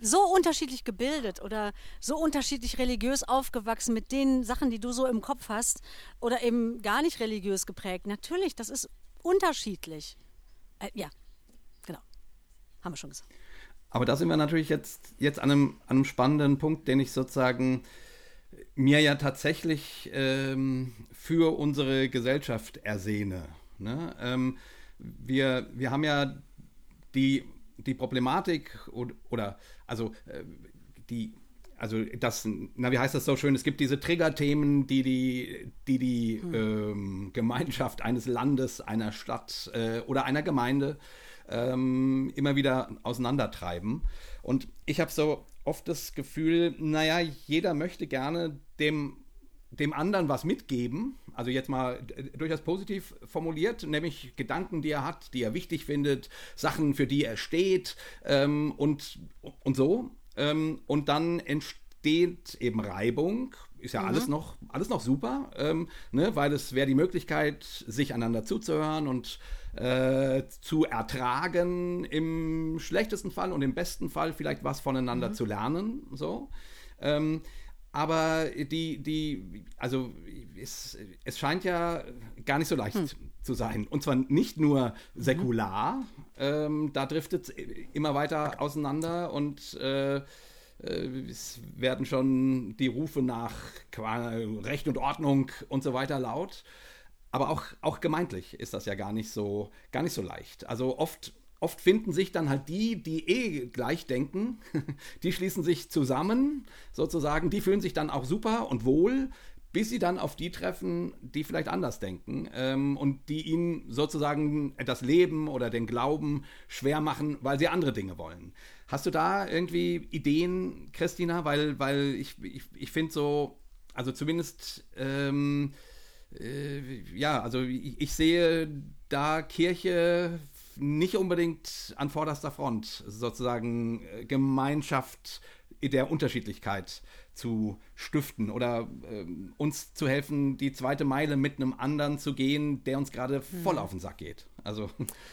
so unterschiedlich gebildet oder so unterschiedlich religiös aufgewachsen mit den Sachen, die du so im Kopf hast oder eben gar nicht religiös geprägt. Natürlich, das ist unterschiedlich. Äh, ja, genau. Haben wir schon gesagt. Aber da sind wir natürlich jetzt, jetzt an, einem, an einem spannenden Punkt, den ich sozusagen mir ja tatsächlich ähm, für unsere Gesellschaft ersehne. Ne? Ähm, wir, wir haben ja die, die Problematik oder, oder also äh, die, also das, na wie heißt das so schön, es gibt diese Triggerthemen, die die, die, die hm. ähm, Gemeinschaft eines Landes, einer Stadt äh, oder einer Gemeinde ähm, immer wieder auseinandertreiben. Und ich habe so oft das Gefühl, naja, jeder möchte gerne dem, dem anderen was mitgeben, also jetzt mal durchaus positiv formuliert, nämlich Gedanken, die er hat, die er wichtig findet, Sachen, für die er steht ähm, und, und so. Ähm, und dann entsteht eben Reibung, ist ja mhm. alles noch, alles noch super, ähm, ne, weil es wäre die Möglichkeit, sich einander zuzuhören und äh, zu ertragen im schlechtesten Fall und im besten Fall vielleicht was voneinander mhm. zu lernen, so. Ähm, aber die, die, also es, es scheint ja gar nicht so leicht hm. zu sein. Und zwar nicht nur säkular, mhm. ähm, da driftet es immer weiter auseinander und äh, es werden schon die Rufe nach Recht und Ordnung und so weiter laut. Aber auch, auch gemeintlich ist das ja gar nicht so, gar nicht so leicht. Also oft Oft finden sich dann halt die, die eh gleich denken, die schließen sich zusammen, sozusagen, die fühlen sich dann auch super und wohl, bis sie dann auf die treffen, die vielleicht anders denken ähm, und die ihnen sozusagen das Leben oder den Glauben schwer machen, weil sie andere Dinge wollen. Hast du da irgendwie Ideen, Christina? Weil, weil ich, ich, ich finde so, also zumindest, ähm, äh, ja, also ich, ich sehe da Kirche nicht unbedingt an vorderster Front, sozusagen Gemeinschaft der Unterschiedlichkeit zu stiften oder äh, uns zu helfen, die zweite Meile mit einem anderen zu gehen, der uns gerade voll auf den Sack geht. Also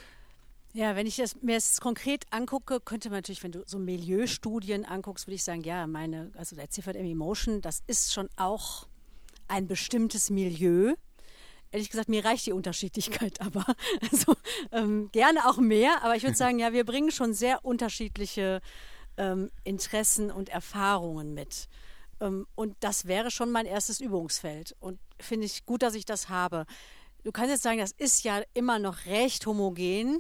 ja, wenn ich das, mir das konkret angucke, könnte man natürlich, wenn du so Milieustudien anguckst, würde ich sagen, ja, meine, also der C V M Emotion, das ist schon auch ein bestimmtes Milieu. Ehrlich gesagt, mir reicht die Unterschiedlichkeit aber. Also ähm, gerne auch mehr, aber ich würde sagen, ja, wir bringen schon sehr unterschiedliche ähm, Interessen und Erfahrungen mit. Ähm, und das wäre schon mein erstes Übungsfeld. Und finde ich gut, dass ich das habe. Du kannst jetzt sagen, das ist ja immer noch recht homogen,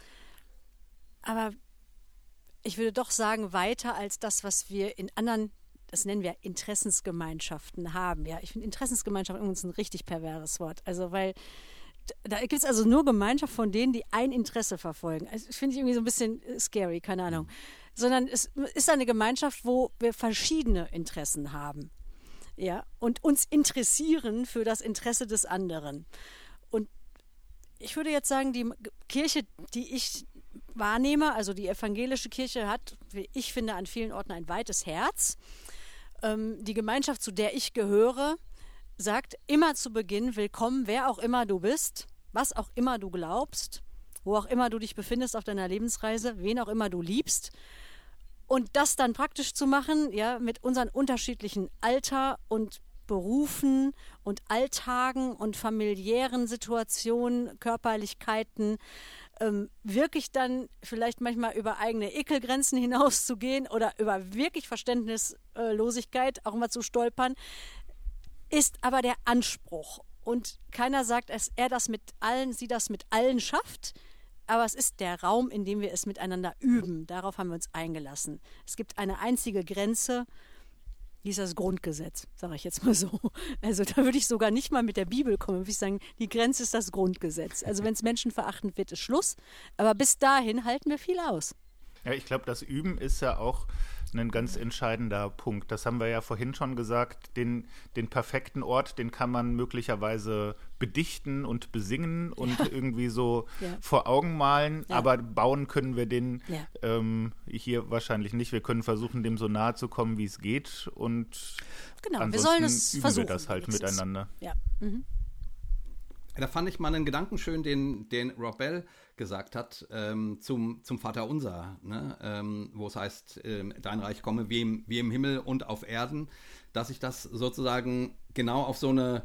aber ich würde doch sagen, weiter als das, was wir in anderen, das nennen wir Interessensgemeinschaften haben. Ja, ich finde Interessensgemeinschaft übrigens ein richtig perverses Wort. Also, weil da gibt es also nur Gemeinschaft von denen, die ein Interesse verfolgen. Also, finde ich irgendwie so ein bisschen scary, keine Ahnung. Sondern es ist eine Gemeinschaft, wo wir verschiedene Interessen haben. Ja, und uns interessieren für das Interesse des anderen. Und ich würde jetzt sagen, die Kirche, die ich wahrnehme, also die evangelische Kirche hat, wie ich finde, an vielen Orten ein weites Herz. Ähm, die Gemeinschaft, zu der ich gehöre, sagt immer zu Beginn, willkommen, wer auch immer du bist, was auch immer du glaubst, wo auch immer du dich befindest auf deiner Lebensreise, wen auch immer du liebst. Und das dann praktisch zu machen, ja, mit unseren unterschiedlichen Alter und Berufen und Alltagen und familiären Situationen, Körperlichkeiten, ähm, wirklich dann vielleicht manchmal über eigene Ekelgrenzen hinauszugehen oder über wirklich Verständnislosigkeit auch mal zu stolpern, ist aber der Anspruch. Und keiner sagt, dass er das mit allen, sie das mit allen schafft, aber es ist der Raum, in dem wir es miteinander üben. Darauf haben wir uns eingelassen. Es gibt eine einzige Grenze, die ist das Grundgesetz, sage ich jetzt mal so. Also da würde ich sogar nicht mal mit der Bibel kommen, würde ich sagen, die Grenze ist das Grundgesetz. Also wenn es menschenverachtend wird, ist Schluss. Aber bis dahin halten wir viel aus. Ja, ich glaube, das Üben ist ja auch ein ganz entscheidender Punkt. Das haben wir ja vorhin schon gesagt. Den, den perfekten Ort, den kann man möglicherweise bedichten und besingen und ja. irgendwie so ja. vor Augen malen. Ja. Aber bauen können wir den ja. ähm, hier wahrscheinlich nicht. Wir können versuchen, dem so nahe zu kommen, wie es geht. Und genau, ansonsten wir sollen es üben versuchen, wir das halt miteinander. Ja. Mhm. Da fand ich mal einen Gedanken schön, den, den Rob Bell gesagt hat, ähm, zum, zum Vater Unser, ne? ähm, wo es heißt, ähm, dein Reich komme wie im, wie im Himmel und auf Erden, dass sich das sozusagen genau auf so eine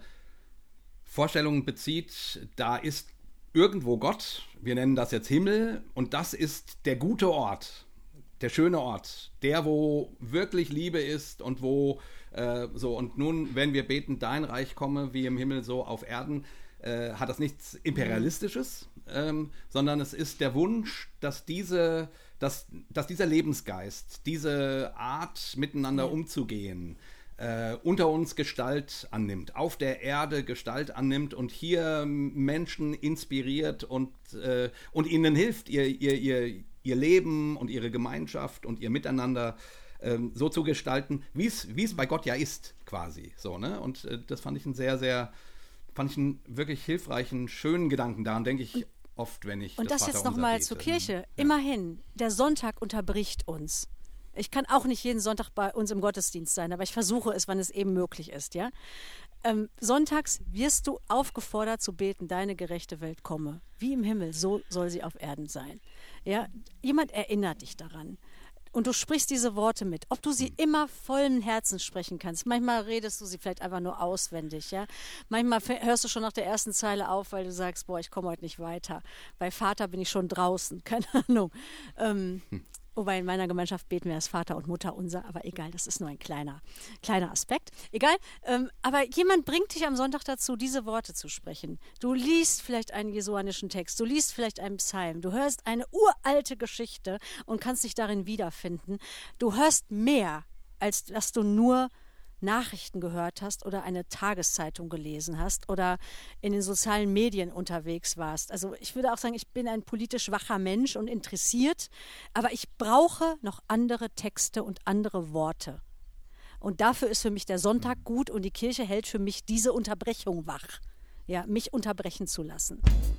Vorstellung bezieht, da ist irgendwo Gott, wir nennen das jetzt Himmel, und das ist der gute Ort, der schöne Ort, der, wo wirklich Liebe ist und wo äh, so, und nun, wenn wir beten, dein Reich komme wie im Himmel so auf Erden, äh, hat das nichts Imperialistisches, ähm, sondern es ist der Wunsch, dass diese, dass, dass dieser Lebensgeist, diese Art miteinander umzugehen, äh, unter uns Gestalt annimmt, auf der Erde Gestalt annimmt und hier Menschen inspiriert und, äh, und ihnen hilft, ihr, ihr, ihr, ihr Leben und ihre Gemeinschaft und ihr Miteinander ähm, so zu gestalten, wie es bei Gott ja ist, quasi. So, ne? Und äh, das fand ich einen sehr, sehr, fand ich einen wirklich hilfreichen, schönen Gedanken. Daran denke ich oft, wenn ich Und das, das das jetzt nochmal zur Kirche. Ja. Immerhin, der Sonntag unterbricht uns. Ich kann auch nicht jeden Sonntag bei uns im Gottesdienst sein, aber ich versuche es, wann es eben möglich ist. Ja? Ähm, sonntags wirst du aufgefordert zu beten, deine gerechte Welt komme. Wie im Himmel, so soll sie auf Erden sein. Ja? Jemand erinnert dich daran. Und du sprichst diese Worte mit. Ob du sie immer vollen Herzens sprechen kannst. Manchmal redest du sie vielleicht einfach nur auswendig. Ja? Manchmal hörst du schon nach der ersten Zeile auf, weil du sagst, boah, ich komme heute nicht weiter. Bei Vater bin ich schon draußen. Keine Ahnung. Ähm, hm. Wobei in meiner Gemeinschaft beten wir als Vater und Mutter unser, aber egal, das ist nur ein kleiner, kleiner Aspekt. Egal, ähm, aber jemand bringt dich am Sonntag dazu, diese Worte zu sprechen. Du liest vielleicht einen jesuanischen Text, du liest vielleicht einen Psalm, du hörst eine uralte Geschichte und kannst dich darin wiederfinden. Du hörst mehr, als dass du nur Nachrichten gehört hast oder eine Tageszeitung gelesen hast oder in den sozialen Medien unterwegs warst. Also ich würde auch sagen, ich bin ein politisch wacher Mensch und interessiert, aber ich brauche noch andere Texte und andere Worte. Und dafür ist für mich der Sonntag gut und die Kirche hält für mich diese Unterbrechung wach, ja, mich unterbrechen zu lassen.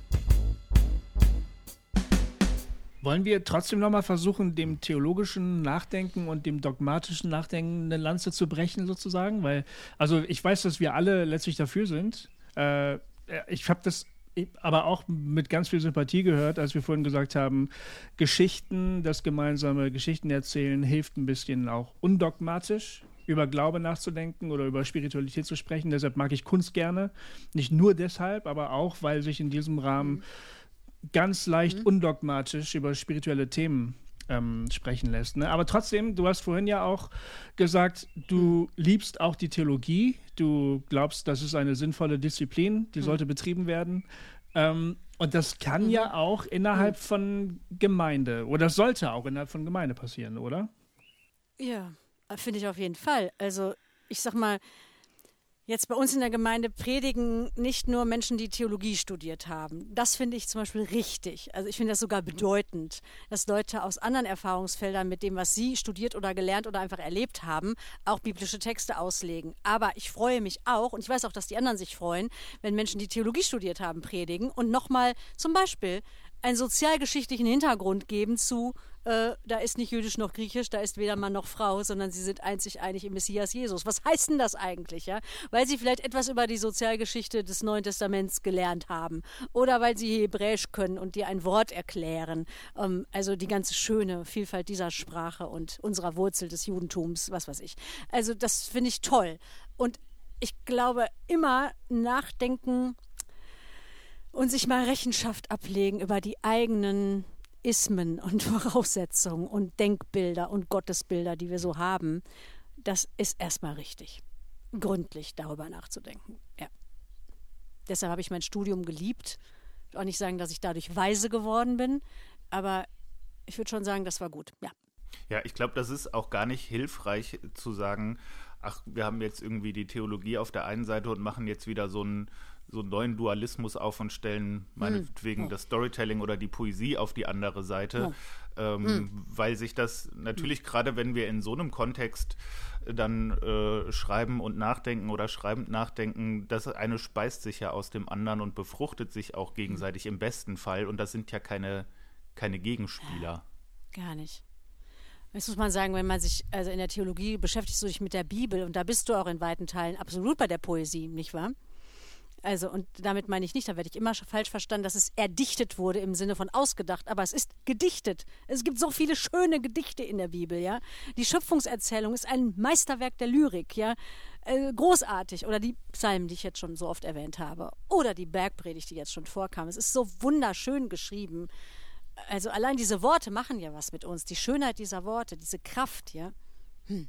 Wollen wir trotzdem nochmal versuchen, dem theologischen Nachdenken und dem dogmatischen Nachdenken eine Lanze zu brechen, sozusagen? Weil, also ich weiß, dass wir alle letztlich dafür sind. Äh, ich habe das aber auch mit ganz viel Sympathie gehört, als wir vorhin gesagt haben, Geschichten, das gemeinsame Geschichten erzählen, hilft ein bisschen auch undogmatisch über Glaube nachzudenken oder über Spiritualität zu sprechen. Deshalb mag ich Kunst gerne. Nicht nur deshalb, aber auch, weil sich in diesem Rahmen ganz leicht mhm. undogmatisch über spirituelle Themen ähm, sprechen lässt. Ne? Aber trotzdem, du hast vorhin ja auch gesagt, du liebst auch die Theologie. Du glaubst, das ist eine sinnvolle Disziplin, die mhm. sollte betrieben werden. Ähm, und das kann mhm. ja auch innerhalb mhm. von Gemeinde oder sollte auch innerhalb von Gemeinde passieren, oder? Ja, finde ich auf jeden Fall. Also ich sag mal, jetzt bei uns in der Gemeinde predigen nicht nur Menschen, die Theologie studiert haben. Das finde ich zum Beispiel richtig. Also ich finde das sogar bedeutend, dass Leute aus anderen Erfahrungsfeldern mit dem, was sie studiert oder gelernt oder einfach erlebt haben, auch biblische Texte auslegen. Aber ich freue mich auch, und ich weiß auch, dass die anderen sich freuen, wenn Menschen, die Theologie studiert haben, predigen und nochmal zum Beispiel einen sozialgeschichtlichen Hintergrund geben zu, äh, da ist nicht jüdisch noch griechisch, da ist weder Mann noch Frau, sondern sie sind einzig einig im Messias Jesus. Was heißt denn das eigentlich? Ja? Weil sie vielleicht etwas über die Sozialgeschichte des Neuen Testaments gelernt haben oder weil sie Hebräisch können und dir ein Wort erklären. Ähm, also die ganze schöne Vielfalt dieser Sprache und unserer Wurzel des Judentums, was weiß ich. Also das finde ich toll. Und ich glaube, immer nachdenken und sich mal Rechenschaft ablegen über die eigenen Ismen und Voraussetzungen und Denkbilder und Gottesbilder, die wir so haben, das ist erstmal richtig, gründlich darüber nachzudenken. Ja. Deshalb habe ich mein Studium geliebt. Ich will auch nicht sagen, dass ich dadurch weise geworden bin, aber ich würde schon sagen, das war gut. Ja, ja, ich glaube, das ist auch gar nicht hilfreich zu sagen, ach, wir haben jetzt irgendwie die Theologie auf der einen Seite und machen jetzt wieder so einen so einen neuen Dualismus auf und stellen meinetwegen hm. oh. das Storytelling oder die Poesie auf die andere Seite, oh. ähm, hm. weil sich das natürlich hm. gerade, wenn wir in so einem Kontext dann äh, schreiben und nachdenken oder schreibend nachdenken, das eine speist sich ja aus dem anderen und befruchtet sich auch gegenseitig hm. im besten Fall, und das sind ja keine, keine Gegenspieler. Gar nicht. Das muss man sagen, wenn man sich, also in der Theologie beschäftigst du dich mit der Bibel und da bist du auch in weiten Teilen absolut bei der Poesie, nicht wahr? Also, und damit meine ich nicht, da werde ich immer falsch verstanden, dass es erdichtet wurde im Sinne von ausgedacht, aber es ist gedichtet. Es gibt so viele schöne Gedichte in der Bibel, ja. Die Schöpfungserzählung ist ein Meisterwerk der Lyrik, ja. Äh, großartig. Oder die Psalmen, die ich jetzt schon so oft erwähnt habe. Oder die Bergpredigt, die jetzt schon vorkam. Es ist so wunderschön geschrieben. Also allein diese Worte machen ja was mit uns. Die Schönheit dieser Worte, diese Kraft, ja. Hm.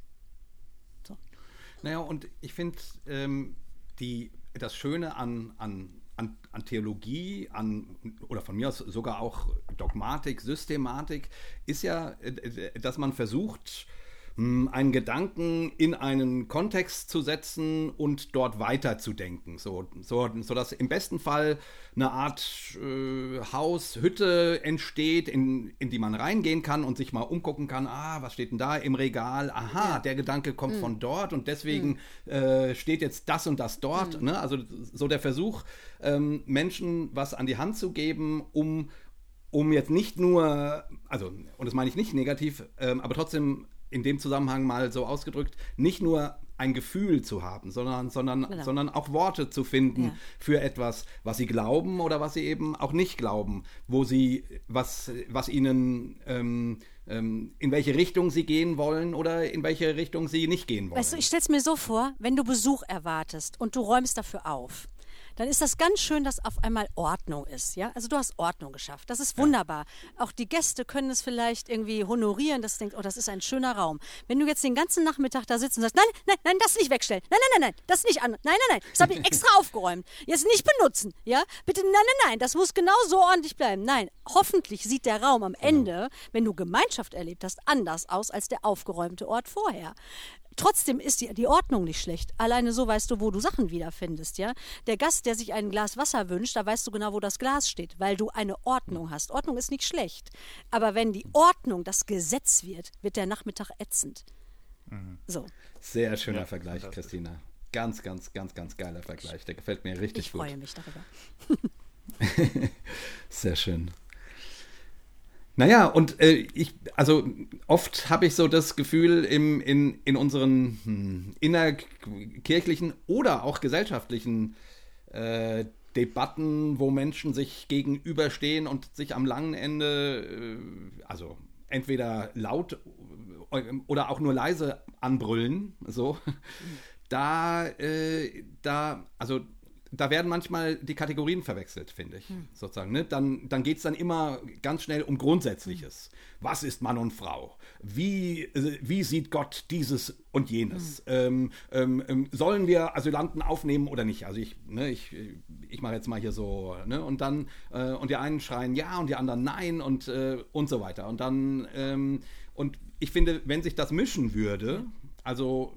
So. Naja, und ich finde, ähm, die das Schöne an, an, an, an Theologie, an, oder von mir aus sogar auch Dogmatik, Systematik, ist ja, dass man versucht, einen Gedanken in einen Kontext zu setzen und dort weiterzudenken. So, so, so dass im besten Fall eine Art äh, Haus, Hütte entsteht, in, in die man reingehen kann und sich mal umgucken kann, ah, was steht denn da im Regal? Aha, ja. Der Gedanke kommt mhm. von dort und deswegen mhm. äh, steht jetzt das und das dort. Mhm. Ne? Also so der Versuch, ähm, Menschen was an die Hand zu geben, um, um jetzt nicht nur, also, und das meine ich nicht negativ, ähm, aber trotzdem in dem Zusammenhang mal so ausgedrückt, nicht nur ein Gefühl zu haben, sondern, sondern, genau. sondern auch Worte zu finden ja. für etwas, was sie glauben oder was sie eben auch nicht glauben, wo sie, was, was ihnen, ähm, ähm, in welche Richtung sie gehen wollen oder in welche Richtung sie nicht gehen wollen. Weißt du, ich stelle es mir so vor, wenn du Besuch erwartest und du räumst dafür auf, dann ist das ganz schön, dass auf einmal Ordnung ist. Ja? Also du hast Ordnung geschafft. Das ist wunderbar. Ja. Auch die Gäste können es vielleicht irgendwie honorieren, dass du denkst, oh, das ist ein schöner Raum. Wenn du jetzt den ganzen Nachmittag da sitzt und sagst, nein, nein, nein, das nicht wegstellen. Nein, nein, nein, nein, das nicht an. Nein, nein, nein, das habe ich extra aufgeräumt. Jetzt nicht benutzen. Ja? Bitte, nein, nein, nein, das muss genau so ordentlich bleiben. Nein, hoffentlich sieht der Raum am Ende, wenn du Gemeinschaft erlebt hast, anders aus als der aufgeräumte Ort vorher. Trotzdem ist die, die Ordnung nicht schlecht. Alleine so weißt du, wo du Sachen wiederfindest, ja. Der Gast, der sich ein Glas Wasser wünscht, da weißt du genau, wo das Glas steht, weil du eine Ordnung hast. Ordnung ist nicht schlecht. Aber wenn die Ordnung das Gesetz wird, wird der Nachmittag ätzend. Mhm. So. Sehr schöner ja, Vergleich, Christina. Ganz, ganz, ganz, ganz geiler Vergleich. Der gefällt mir richtig ich gut. Ich freue mich darüber. Sehr schön. Naja, und äh, ich, also oft habe ich so das Gefühl, im, in, in unseren hm, innerkirchlichen oder auch gesellschaftlichen äh, Debatten, wo Menschen sich gegenüberstehen und sich am langen Ende, äh, also entweder laut oder auch nur leise anbrüllen, so, da, äh, da, also da werden manchmal die Kategorien verwechselt, finde ich, hm. sozusagen. Ne? Dann, dann geht es dann immer ganz schnell um Grundsätzliches. Hm. Was ist Mann und Frau? Wie, äh, wie sieht Gott dieses und jenes? Hm. Ähm, ähm, sollen wir Asylanten aufnehmen oder nicht? Also ich, ne, ich, ich mache jetzt mal hier so, ne? Und dann, äh, und die einen schreien ja und die anderen nein und, äh, und so weiter. Und dann, ähm, und ich finde, wenn sich das mischen würde, also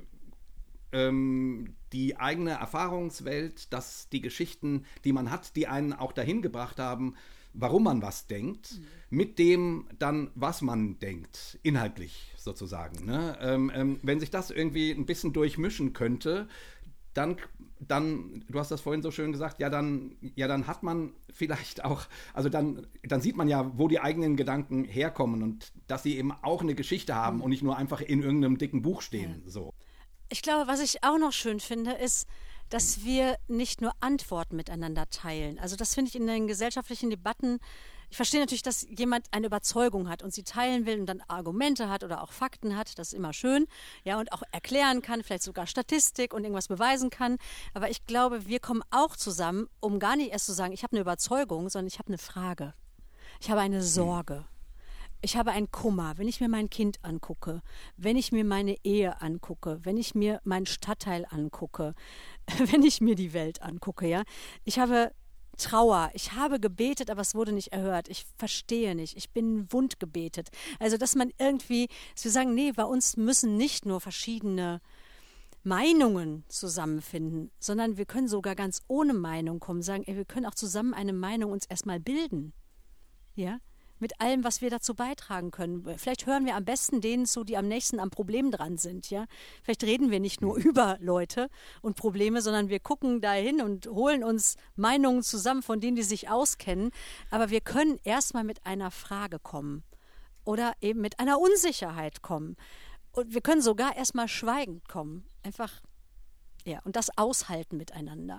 ähm, die eigene Erfahrungswelt, dass die Geschichten, die man hat, die einen auch dahin gebracht haben, warum man was denkt, mhm. mit dem dann, was man denkt, inhaltlich sozusagen. Ne? Ähm, ähm, wenn sich das irgendwie ein bisschen durchmischen könnte, dann, dann, du hast das vorhin so schön gesagt, ja dann, ja, dann hat man vielleicht auch, also dann, dann sieht man ja, wo die eigenen Gedanken herkommen und dass sie eben auch eine Geschichte haben mhm. und nicht nur einfach in irgendeinem dicken Buch stehen. Ja. So. Ich glaube, was ich auch noch schön finde, ist, dass wir nicht nur Antworten miteinander teilen. Also das finde ich in den gesellschaftlichen Debatten, ich verstehe natürlich, dass jemand eine Überzeugung hat und sie teilen will und dann Argumente hat oder auch Fakten hat, das ist immer schön, ja, und auch erklären kann, vielleicht sogar Statistik und irgendwas beweisen kann. Aber ich glaube, wir kommen auch zusammen, um gar nicht erst zu sagen, ich habe eine Überzeugung, sondern ich habe eine Frage. Ich habe eine Sorge. Ich habe einen Kummer, wenn ich mir mein Kind angucke, wenn ich mir meine Ehe angucke, wenn ich mir meinen Stadtteil angucke, wenn ich mir die Welt angucke, ja. Ich habe Trauer, ich habe gebetet, aber es wurde nicht erhört. Ich verstehe nicht, ich bin wund gebetet. Also, dass man irgendwie, dass wir sagen, nee, bei uns müssen nicht nur verschiedene Meinungen zusammenfinden, sondern wir können sogar ganz ohne Meinung kommen, sagen, ey, wir können auch zusammen eine Meinung uns erstmal bilden, ja. Mit allem, was wir dazu beitragen können. Vielleicht hören wir am besten denen zu, die am nächsten am Problem dran sind. Ja? Vielleicht reden wir nicht nur über Leute und Probleme, sondern wir gucken dahin und holen uns Meinungen zusammen von denen, die sich auskennen. Aber wir können erstmal mit einer Frage kommen oder eben mit einer Unsicherheit kommen. Und wir können sogar erstmal schweigend kommen. Einfach, ja, und das aushalten miteinander.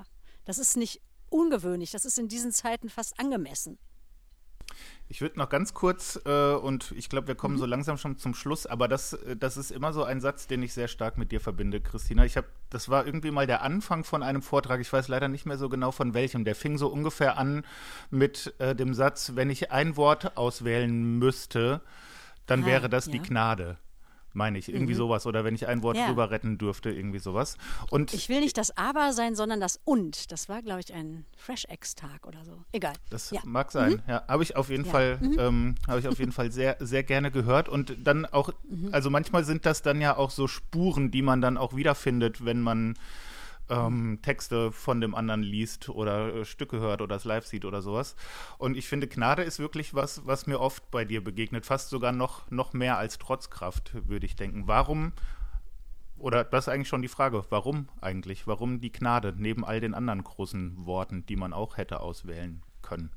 Das ist nicht ungewöhnlich, das ist in diesen Zeiten fast angemessen. Ich würde noch ganz kurz, äh, und ich glaube, wir kommen Mhm. so langsam schon zum Schluss, aber das, das ist immer so ein Satz, den ich sehr stark mit dir verbinde, Christina. Ich habe, das war irgendwie mal der Anfang von einem Vortrag, ich weiß leider nicht mehr so genau von welchem, der fing so ungefähr an mit äh, dem Satz, wenn ich ein Wort auswählen müsste, dann Ah, wäre das ja. die Gnade. Meine ich, irgendwie Mhm. sowas. Oder wenn ich ein Wort Ja. drüber retten dürfte, irgendwie sowas. Und Ich will nicht das Aber sein, sondern das Und. Das war, glaube ich, ein Fresh-Eggs-Tag oder so. Egal. das Ja. mag sein, ja. Habe ich auf jeden Ja. Fall, ähm, habe ich auf jeden Fall sehr, sehr gerne gehört. Und dann auch, also manchmal sind das dann ja auch so Spuren, die man dann auch wiederfindet, wenn man ähm, Texte von dem anderen liest oder äh, Stücke hört oder es live sieht oder sowas. Und ich finde, Gnade ist wirklich was, was mir oft bei dir begegnet, fast sogar noch, noch mehr als Trotzkraft, würde ich denken. Warum, oder das ist eigentlich schon die Frage, warum eigentlich? Warum die Gnade neben all den anderen großen Worten, die man auch hätte auswählen können?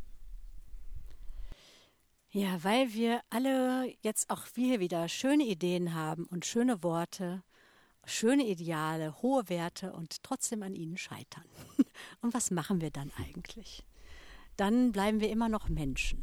Ja, weil wir alle jetzt auch wir wieder schöne Ideen haben und schöne Worte, schöne Ideale, hohe Werte und trotzdem an ihnen scheitern. Und was machen wir dann eigentlich? Dann bleiben wir immer noch Menschen.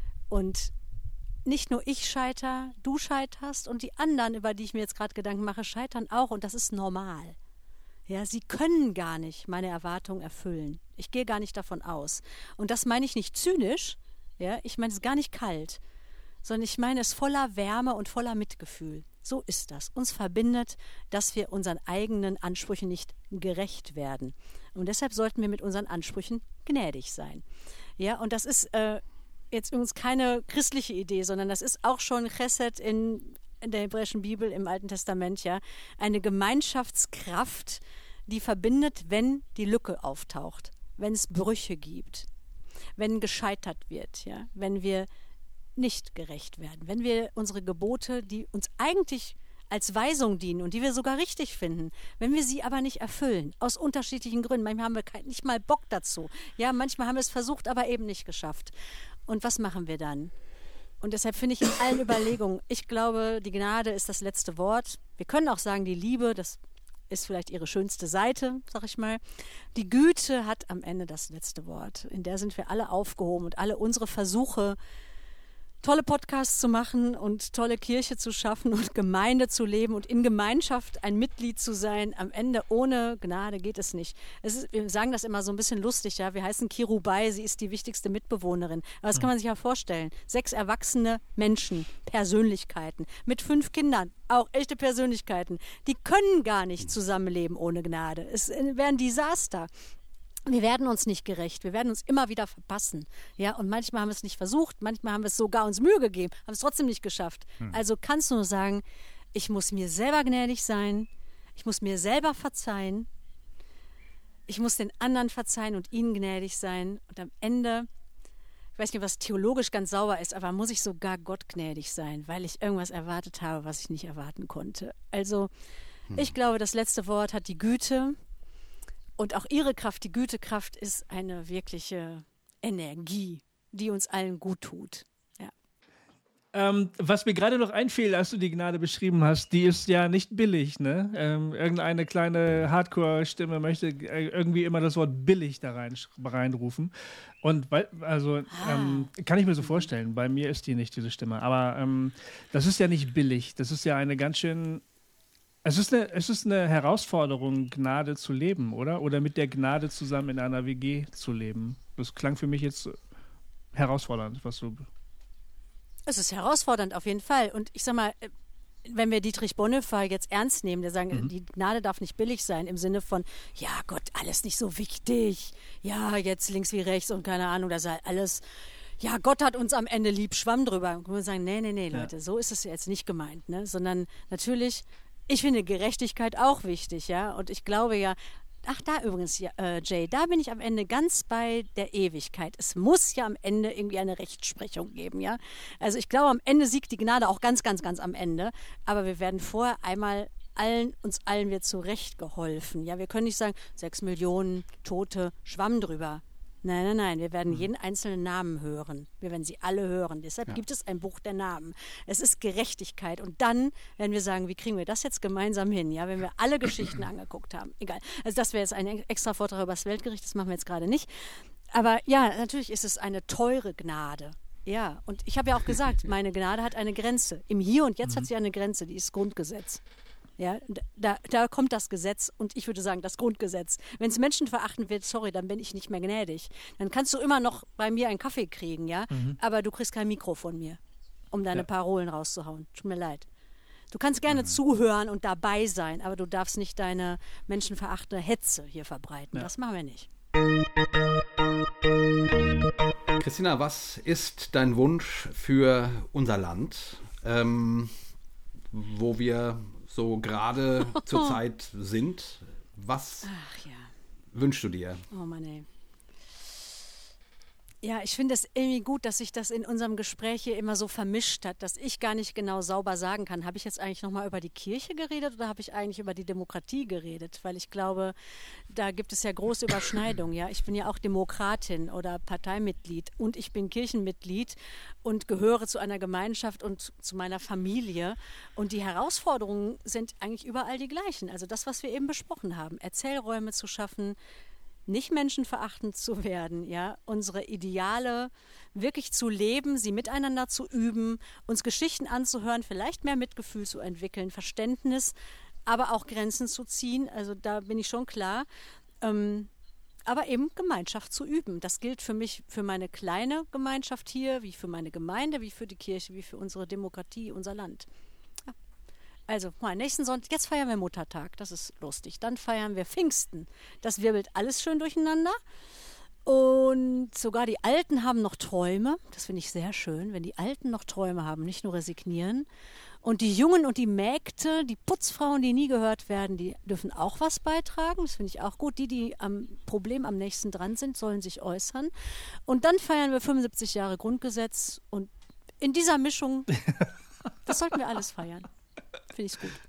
Und nicht nur ich scheiter, du scheiterst und die anderen, über die ich mir jetzt gerade Gedanken mache, scheitern auch und das ist normal. Ja, sie können gar nicht meine Erwartungen erfüllen. Ich gehe gar nicht davon aus. Und das meine ich nicht zynisch, ja, ich meine es gar nicht kalt, sondern ich meine es voller Wärme und voller Mitgefühl. So ist das. Uns verbindet, dass wir unseren eigenen Ansprüchen nicht gerecht werden. Und deshalb sollten wir mit unseren Ansprüchen gnädig sein. Ja, und das ist äh, jetzt übrigens keine christliche Idee, sondern das ist auch schon Chesed in, in der hebräischen Bibel im Alten Testament, ja, eine Gemeinschaftskraft, die verbindet, wenn die Lücke auftaucht, wenn es Brüche gibt, wenn gescheitert wird, ja, wenn wir nicht gerecht werden, wenn wir unsere Gebote, die uns eigentlich als Weisung dienen und die wir sogar richtig finden, wenn wir sie aber nicht erfüllen, aus unterschiedlichen Gründen. Manchmal haben wir kein, nicht mal Bock dazu. Ja, manchmal haben wir es versucht, aber eben nicht geschafft. Und was machen wir dann? Und deshalb finde ich in allen Überlegungen, ich glaube, die Gnade ist das letzte Wort. Wir können auch sagen, die Liebe, das ist vielleicht ihre schönste Seite, sag ich mal. Die Güte hat am Ende das letzte Wort. In der sind wir alle aufgehoben und alle unsere Versuche, tolle Podcasts zu machen und tolle Kirche zu schaffen und Gemeinde zu leben und in Gemeinschaft ein Mitglied zu sein. Am Ende ohne Gnade geht es nicht. Es ist, wir sagen das immer so ein bisschen lustig, ja. Wir heißen Kirubai, sie ist die wichtigste Mitbewohnerin. Aber das kann man sich ja vorstellen. Sechs erwachsene Menschen, Persönlichkeiten, mit fünf Kindern, auch echte Persönlichkeiten. Die können gar nicht zusammenleben ohne Gnade. Es wäre ein Desaster. Wir werden uns nicht gerecht, wir werden uns immer wieder verpassen. Ja, und manchmal haben wir es nicht versucht, manchmal haben wir es sogar uns Mühe gegeben, haben es trotzdem nicht geschafft. Hm. Also kannst du nur sagen, ich muss mir selber gnädig sein, ich muss mir selber verzeihen, ich muss den anderen verzeihen und ihnen gnädig sein. Und am Ende, ich weiß nicht, was theologisch ganz sauber ist, aber muss ich sogar Gott gnädig sein, weil ich irgendwas erwartet habe, was ich nicht erwarten konnte. Also hm. ich glaube, das letzte Wort hat die Güte. Und auch ihre Kraft, die Gütekraft, ist eine wirkliche Energie, die uns allen gut tut. Ja. Ähm, was mir gerade noch einfiel, als du die Gnade beschrieben hast, die ist ja nicht billig, ne? Ähm, irgendeine kleine Hardcore-Stimme möchte äh, irgendwie immer das Wort billig da rein, reinrufen. Und weil, also Ah. ähm, kann ich mir so vorstellen, bei mir ist die nicht, diese Stimme. Aber ähm, das ist ja nicht billig. Das ist ja eine ganz schön. Es ist, eine, es ist eine Herausforderung, Gnade zu leben, oder? Oder mit der Gnade zusammen in einer W G zu leben. Das klang für mich jetzt herausfordernd, was du. Es ist herausfordernd, auf jeden Fall. Und ich sag mal, wenn wir Dietrich Bonhoeffer jetzt ernst nehmen, der sagt, mhm. die Gnade darf nicht billig sein, im Sinne von, ja Gott, alles nicht so wichtig. Ja, jetzt links wie rechts und keine Ahnung, das sei alles. Ja, Gott hat uns am Ende lieb, Schwamm drüber. Und wir sagen, nee, nee, nee, Leute, ja. So ist es jetzt nicht gemeint, ne? Sondern natürlich. Ich finde Gerechtigkeit auch wichtig, ja. Und ich glaube ja, ach da übrigens, ja, äh, Jay, da bin ich am Ende ganz bei der Ewigkeit. Es muss ja am Ende irgendwie eine Rechtsprechung geben, ja. Also ich glaube, am Ende siegt die Gnade auch ganz, ganz, ganz am Ende. Aber wir werden vorher einmal allen, uns allen wird zurecht geholfen. Ja, wir können nicht sagen, sechs Millionen Tote, Schwamm drüber. Nein, nein, nein, wir werden jeden einzelnen Namen hören. Wir werden sie alle hören. Deshalb ja. gibt es ein Buch der Namen. Es ist Gerechtigkeit. Und dann werden wir sagen, wie kriegen wir das jetzt gemeinsam hin, ja, wenn wir alle Geschichten angeguckt haben. Egal. Also das wäre jetzt ein extra Vortrag über das Weltgericht, das machen wir jetzt gerade nicht. Aber ja, natürlich ist es eine teure Gnade. Ja, und ich habe ja auch gesagt, meine Gnade hat eine Grenze. Im Hier und Jetzt mhm. hat sie eine Grenze, die ist Grundgesetz. Ja, da, da kommt das Gesetz und ich würde sagen, das Grundgesetz. Wenn es menschenverachtend wird, sorry, dann bin ich nicht mehr gnädig. Dann kannst du immer noch bei mir einen Kaffee kriegen, ja, mhm. aber du kriegst kein Mikro von mir, um deine ja. Parolen rauszuhauen. Tut mir leid. Du kannst gerne mhm. zuhören und dabei sein, aber du darfst nicht deine menschenverachtende Hetze hier verbreiten. Ja. Das machen wir nicht. Christina, was ist dein Wunsch für unser Land, ähm, wo wir so gerade zur Zeit sind? Was Ach, ja. wünschst du dir? Oh Mann, ey. Ja, ich finde es irgendwie gut, dass sich das in unserem Gespräch hier immer so vermischt hat, dass ich gar nicht genau sauber sagen kann, habe ich jetzt eigentlich nochmal über die Kirche geredet oder habe ich eigentlich über die Demokratie geredet? Weil ich glaube, da gibt es ja große Überschneidungen. Ja? Ich bin ja auch Demokratin oder Parteimitglied und ich bin Kirchenmitglied und gehöre zu einer Gemeinschaft und zu meiner Familie. Und die Herausforderungen sind eigentlich überall die gleichen. Also das, was wir eben besprochen haben, Erzählräume zu schaffen, nicht menschenverachtend zu werden, ja, unsere Ideale wirklich zu leben, sie miteinander zu üben, uns Geschichten anzuhören, vielleicht mehr Mitgefühl zu entwickeln, Verständnis, aber auch Grenzen zu ziehen, also da bin ich schon klar, ähm, aber eben Gemeinschaft zu üben. Das gilt für mich, für meine kleine Gemeinschaft hier, wie für meine Gemeinde, wie für die Kirche, wie für unsere Demokratie, unser Land. Also, mal, nächsten Sonntag, jetzt feiern wir Muttertag, das ist lustig. Dann feiern wir Pfingsten. Das wirbelt alles schön durcheinander. Und sogar die Alten haben noch Träume. Das finde ich sehr schön, wenn die Alten noch Träume haben, nicht nur resignieren. Und die Jungen und die Mägde, die Putzfrauen, die nie gehört werden, die dürfen auch was beitragen. Das finde ich auch gut. Die, die am Problem am nächsten dran sind, sollen sich äußern. Und dann feiern wir fünfundsiebzig Jahre Grundgesetz. Und in dieser Mischung, das sollten wir alles feiern. Finde ich gut.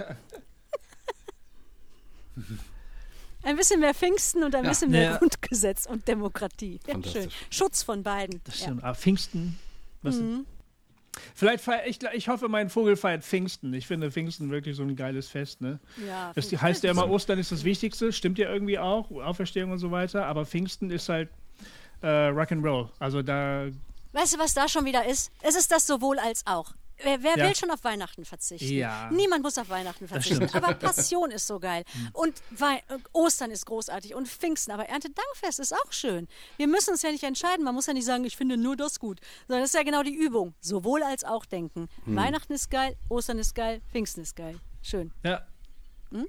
Ein bisschen mehr Pfingsten und ein ja, bisschen mehr ja. Grundgesetz und Demokratie. Ja, schön. Schutz von beiden. Das stimmt. Ja. Aber Pfingsten, was mhm. Vielleicht feier, ich, ich hoffe, mein Vogel feiert Pfingsten. Ich finde Pfingsten wirklich so ein geiles Fest. Ne? Ja, das heißt ja immer, Ostern ist das Wichtigste. Stimmt ja irgendwie auch. Auferstehung und so weiter. Aber Pfingsten ist halt äh, Rock'n'Roll. Also da... Weißt du, was da schon wieder ist? Es ist das sowohl als auch. Wer, wer ja. will schon auf Weihnachten verzichten? Ja. Niemand muss auf Weihnachten verzichten. Aber Passion ist so geil. Und Wei- Ostern ist großartig. Und Pfingsten. Aber Erntedankfest ist auch schön. Wir müssen uns ja nicht entscheiden. Man muss ja nicht sagen, ich finde nur das gut. Sondern das ist ja genau die Übung. Sowohl als auch denken. Hm. Weihnachten ist geil, Ostern ist geil, Pfingsten ist geil. Schön. Ja. Hm?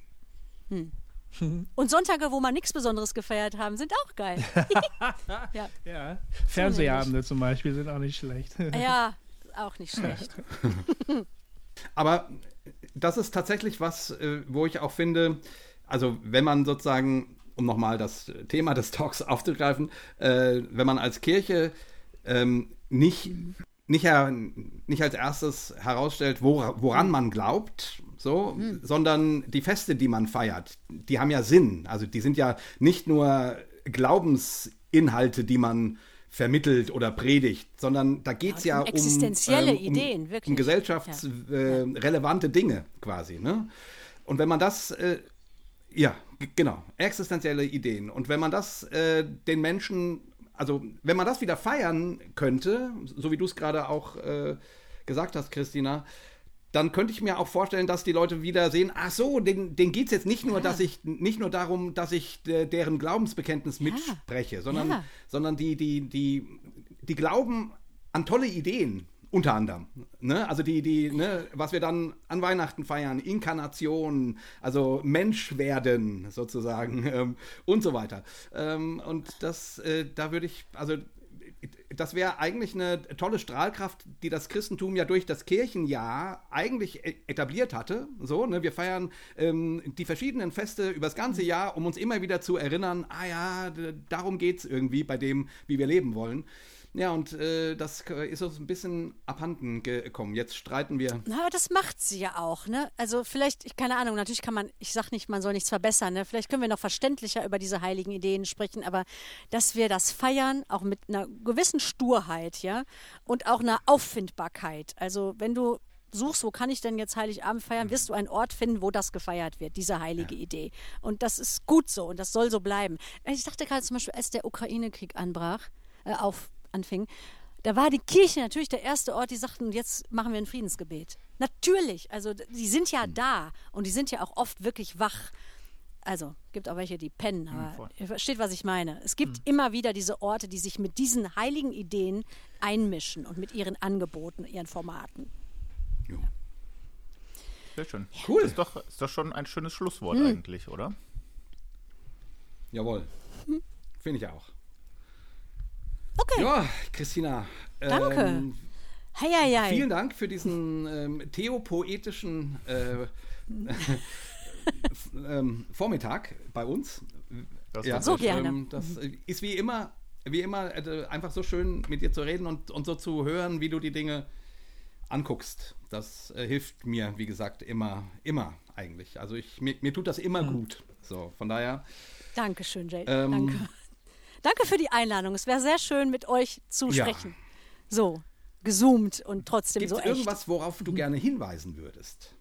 Hm. Und Sonntage, wo wir nichts Besonderes gefeiert haben, sind auch geil. ja. ja. Fernsehabende zum Beispiel sind auch nicht schlecht. Ja. Auch nicht schlecht. Aber das ist tatsächlich was, wo ich auch finde, also wenn man sozusagen, um nochmal das Thema des Talks aufzugreifen, äh, wenn man als Kirche ähm, nicht, nicht, her, nicht als erstes herausstellt, wora, woran man glaubt, so, mhm. sondern die Feste, die man feiert, die haben ja Sinn. Also die sind ja nicht nur Glaubensinhalte, die man vermittelt oder predigt, sondern da geht es ja, ja um existenzielle ähm, um, Ideen, wirklich. Um gesellschaftsrelevante ja. äh, Dinge quasi. Ne? Und wenn man das, äh, ja, g- genau, existenzielle Ideen. Und wenn man das äh, den Menschen, also wenn man das wieder feiern könnte, so wie du es gerade auch äh, gesagt hast, Christina, dann könnte ich mir auch vorstellen, dass die Leute wieder sehen, ach so, denen, denen geht es jetzt nicht nur, ja. dass ich, nicht nur darum, dass ich de, deren Glaubensbekenntnis ja. mitspreche, sondern, ja. sondern die, die, die, die glauben an tolle Ideen, unter anderem. Ne? Also die, die, ne, was wir dann an Weihnachten feiern, Inkarnation, also Mensch werden sozusagen ähm, und so weiter. Ähm, und das, äh, da würde ich, also das wäre eigentlich eine tolle Strahlkraft, die das Christentum ja durch das Kirchenjahr eigentlich etabliert hatte. So, ne? Wir feiern ähm, die verschiedenen Feste über das ganze Jahr, um uns immer wieder zu erinnern, ah ja, d- darum geht es irgendwie bei dem, wie wir leben wollen. Ja, und äh, das ist uns ein bisschen abhanden gekommen. Jetzt streiten wir. Na, aber das macht sie ja auch, ne? Also vielleicht, ich, keine Ahnung, natürlich kann man, ich sag nicht, man soll nichts verbessern, ne? Vielleicht können wir noch verständlicher über diese heiligen Ideen sprechen, aber dass wir das feiern, auch mit einer gewissen Sturheit, ja? Und auch einer Auffindbarkeit. Also wenn du suchst, wo kann ich denn jetzt Heiligabend feiern, wirst du einen Ort finden, wo das gefeiert wird, diese heilige ja. Idee. Und das ist gut so und das soll so bleiben. Ich dachte gerade zum Beispiel, als der Ukraine-Krieg anbrach, äh, auf anfing, da war die Kirche natürlich der erste Ort, die sagten, jetzt machen wir ein Friedensgebet. Natürlich, also die sind ja da und die sind ja auch oft wirklich wach. Also, gibt auch welche, die pennen, aber ihr versteht, was ich meine. Es gibt mhm. immer wieder diese Orte, die sich mit diesen heiligen Ideen einmischen und mit ihren Angeboten, ihren Formaten. Ja. Sehr schön. Ja. Cool. Ist doch, ist doch schon ein schönes Schlusswort mhm. eigentlich, oder? Jawohl. Mhm. Finde ich auch. Okay. Ja, Christina. Danke. Ähm, hei, hei, hei. Vielen Dank für diesen ähm, theopoetischen äh, ähm, Vormittag bei uns. Das ja, so gerne. Ähm, das ist wie immer, wie immer äh, einfach so schön mit dir zu reden und, und so zu hören, wie du die Dinge anguckst. Das äh, hilft mir, wie gesagt, immer, immer eigentlich. Also ich, mir, mir tut das immer mhm. gut. So, von daher. Dankeschön, Jay. Ähm, Danke. Danke für die Einladung. Es wäre sehr schön, mit euch zu ja. sprechen. So, gezoomt und trotzdem Gibt's so echt. Gibt es irgendwas, worauf du gerne hinweisen würdest?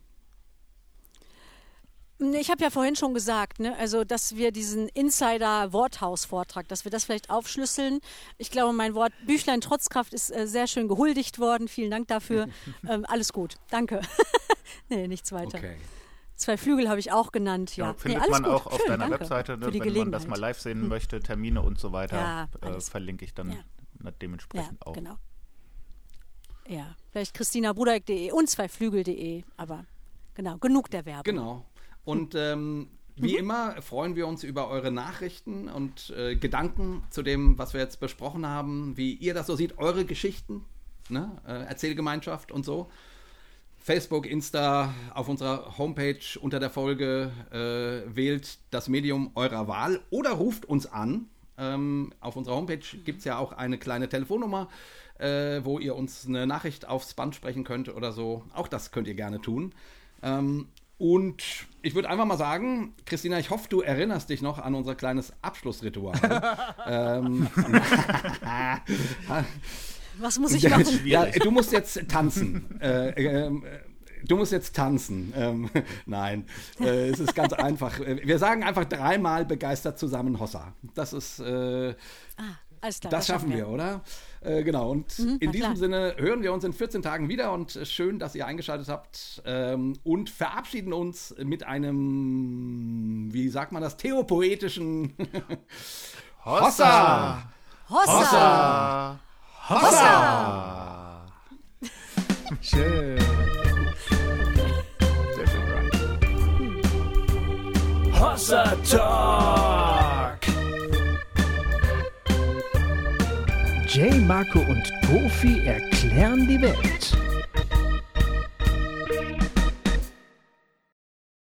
Ich habe ja vorhin schon gesagt, ne, also dass wir diesen Insider-Worthaus-Vortrag, dass wir das vielleicht aufschlüsseln. Ich glaube, mein Wort Büchlein Trotzkraft ist äh, sehr schön gehuldigt worden. Vielen Dank dafür. ähm, alles gut. Danke. Nee, nichts weiter. Okay. Zwei Flügel habe ich auch genannt. Ja, ja findet nee, man gut. auch auf Schön, deiner danke Webseite, ne, wenn man das mal live sehen hm. möchte, Termine und so weiter, ja, äh, verlinke ich dann ja. dementsprechend ja, auch. Genau. Ja, vielleicht christina brudeck punkt de und zweiflügel punkt de, aber genau, genug der Werbung. Genau. Und ähm, wie mhm. immer freuen wir uns über eure Nachrichten und äh, Gedanken zu dem, was wir jetzt besprochen haben, wie ihr das so seht, eure Geschichten, ne? äh, Erzählgemeinschaft und so. Facebook, Insta, auf unserer Homepage unter der Folge äh, wählt das Medium eurer Wahl oder ruft uns an. Ähm, auf unserer Homepage gibt es ja auch eine kleine Telefonnummer, äh, wo ihr uns eine Nachricht aufs Band sprechen könnt oder so. Auch das könnt ihr gerne tun. Ähm, und ich würde einfach mal sagen, Christina, ich hoffe, du erinnerst dich noch an unser kleines Abschlussritual. ähm, Was muss ich machen? Ja, du musst jetzt tanzen. äh, äh, du musst jetzt tanzen. Ähm, nein, äh, es ist ganz einfach. Wir sagen einfach dreimal begeistert zusammen Hossa. Das ist... Äh, ah, alles klar, das, das schaffen wir, wir oder? Äh, genau, und mhm, in diesem klar. Sinne hören wir uns in vierzehn Tagen wieder und schön, dass ihr eingeschaltet habt ähm, und verabschieden uns mit einem, wie sagt man das, theopoetischen Hossa! Hossa! Hossa! Hossa! Schön. Sehr schön, Brian. Hossa Talk! Jay, Marco und Goofy erklären die Welt.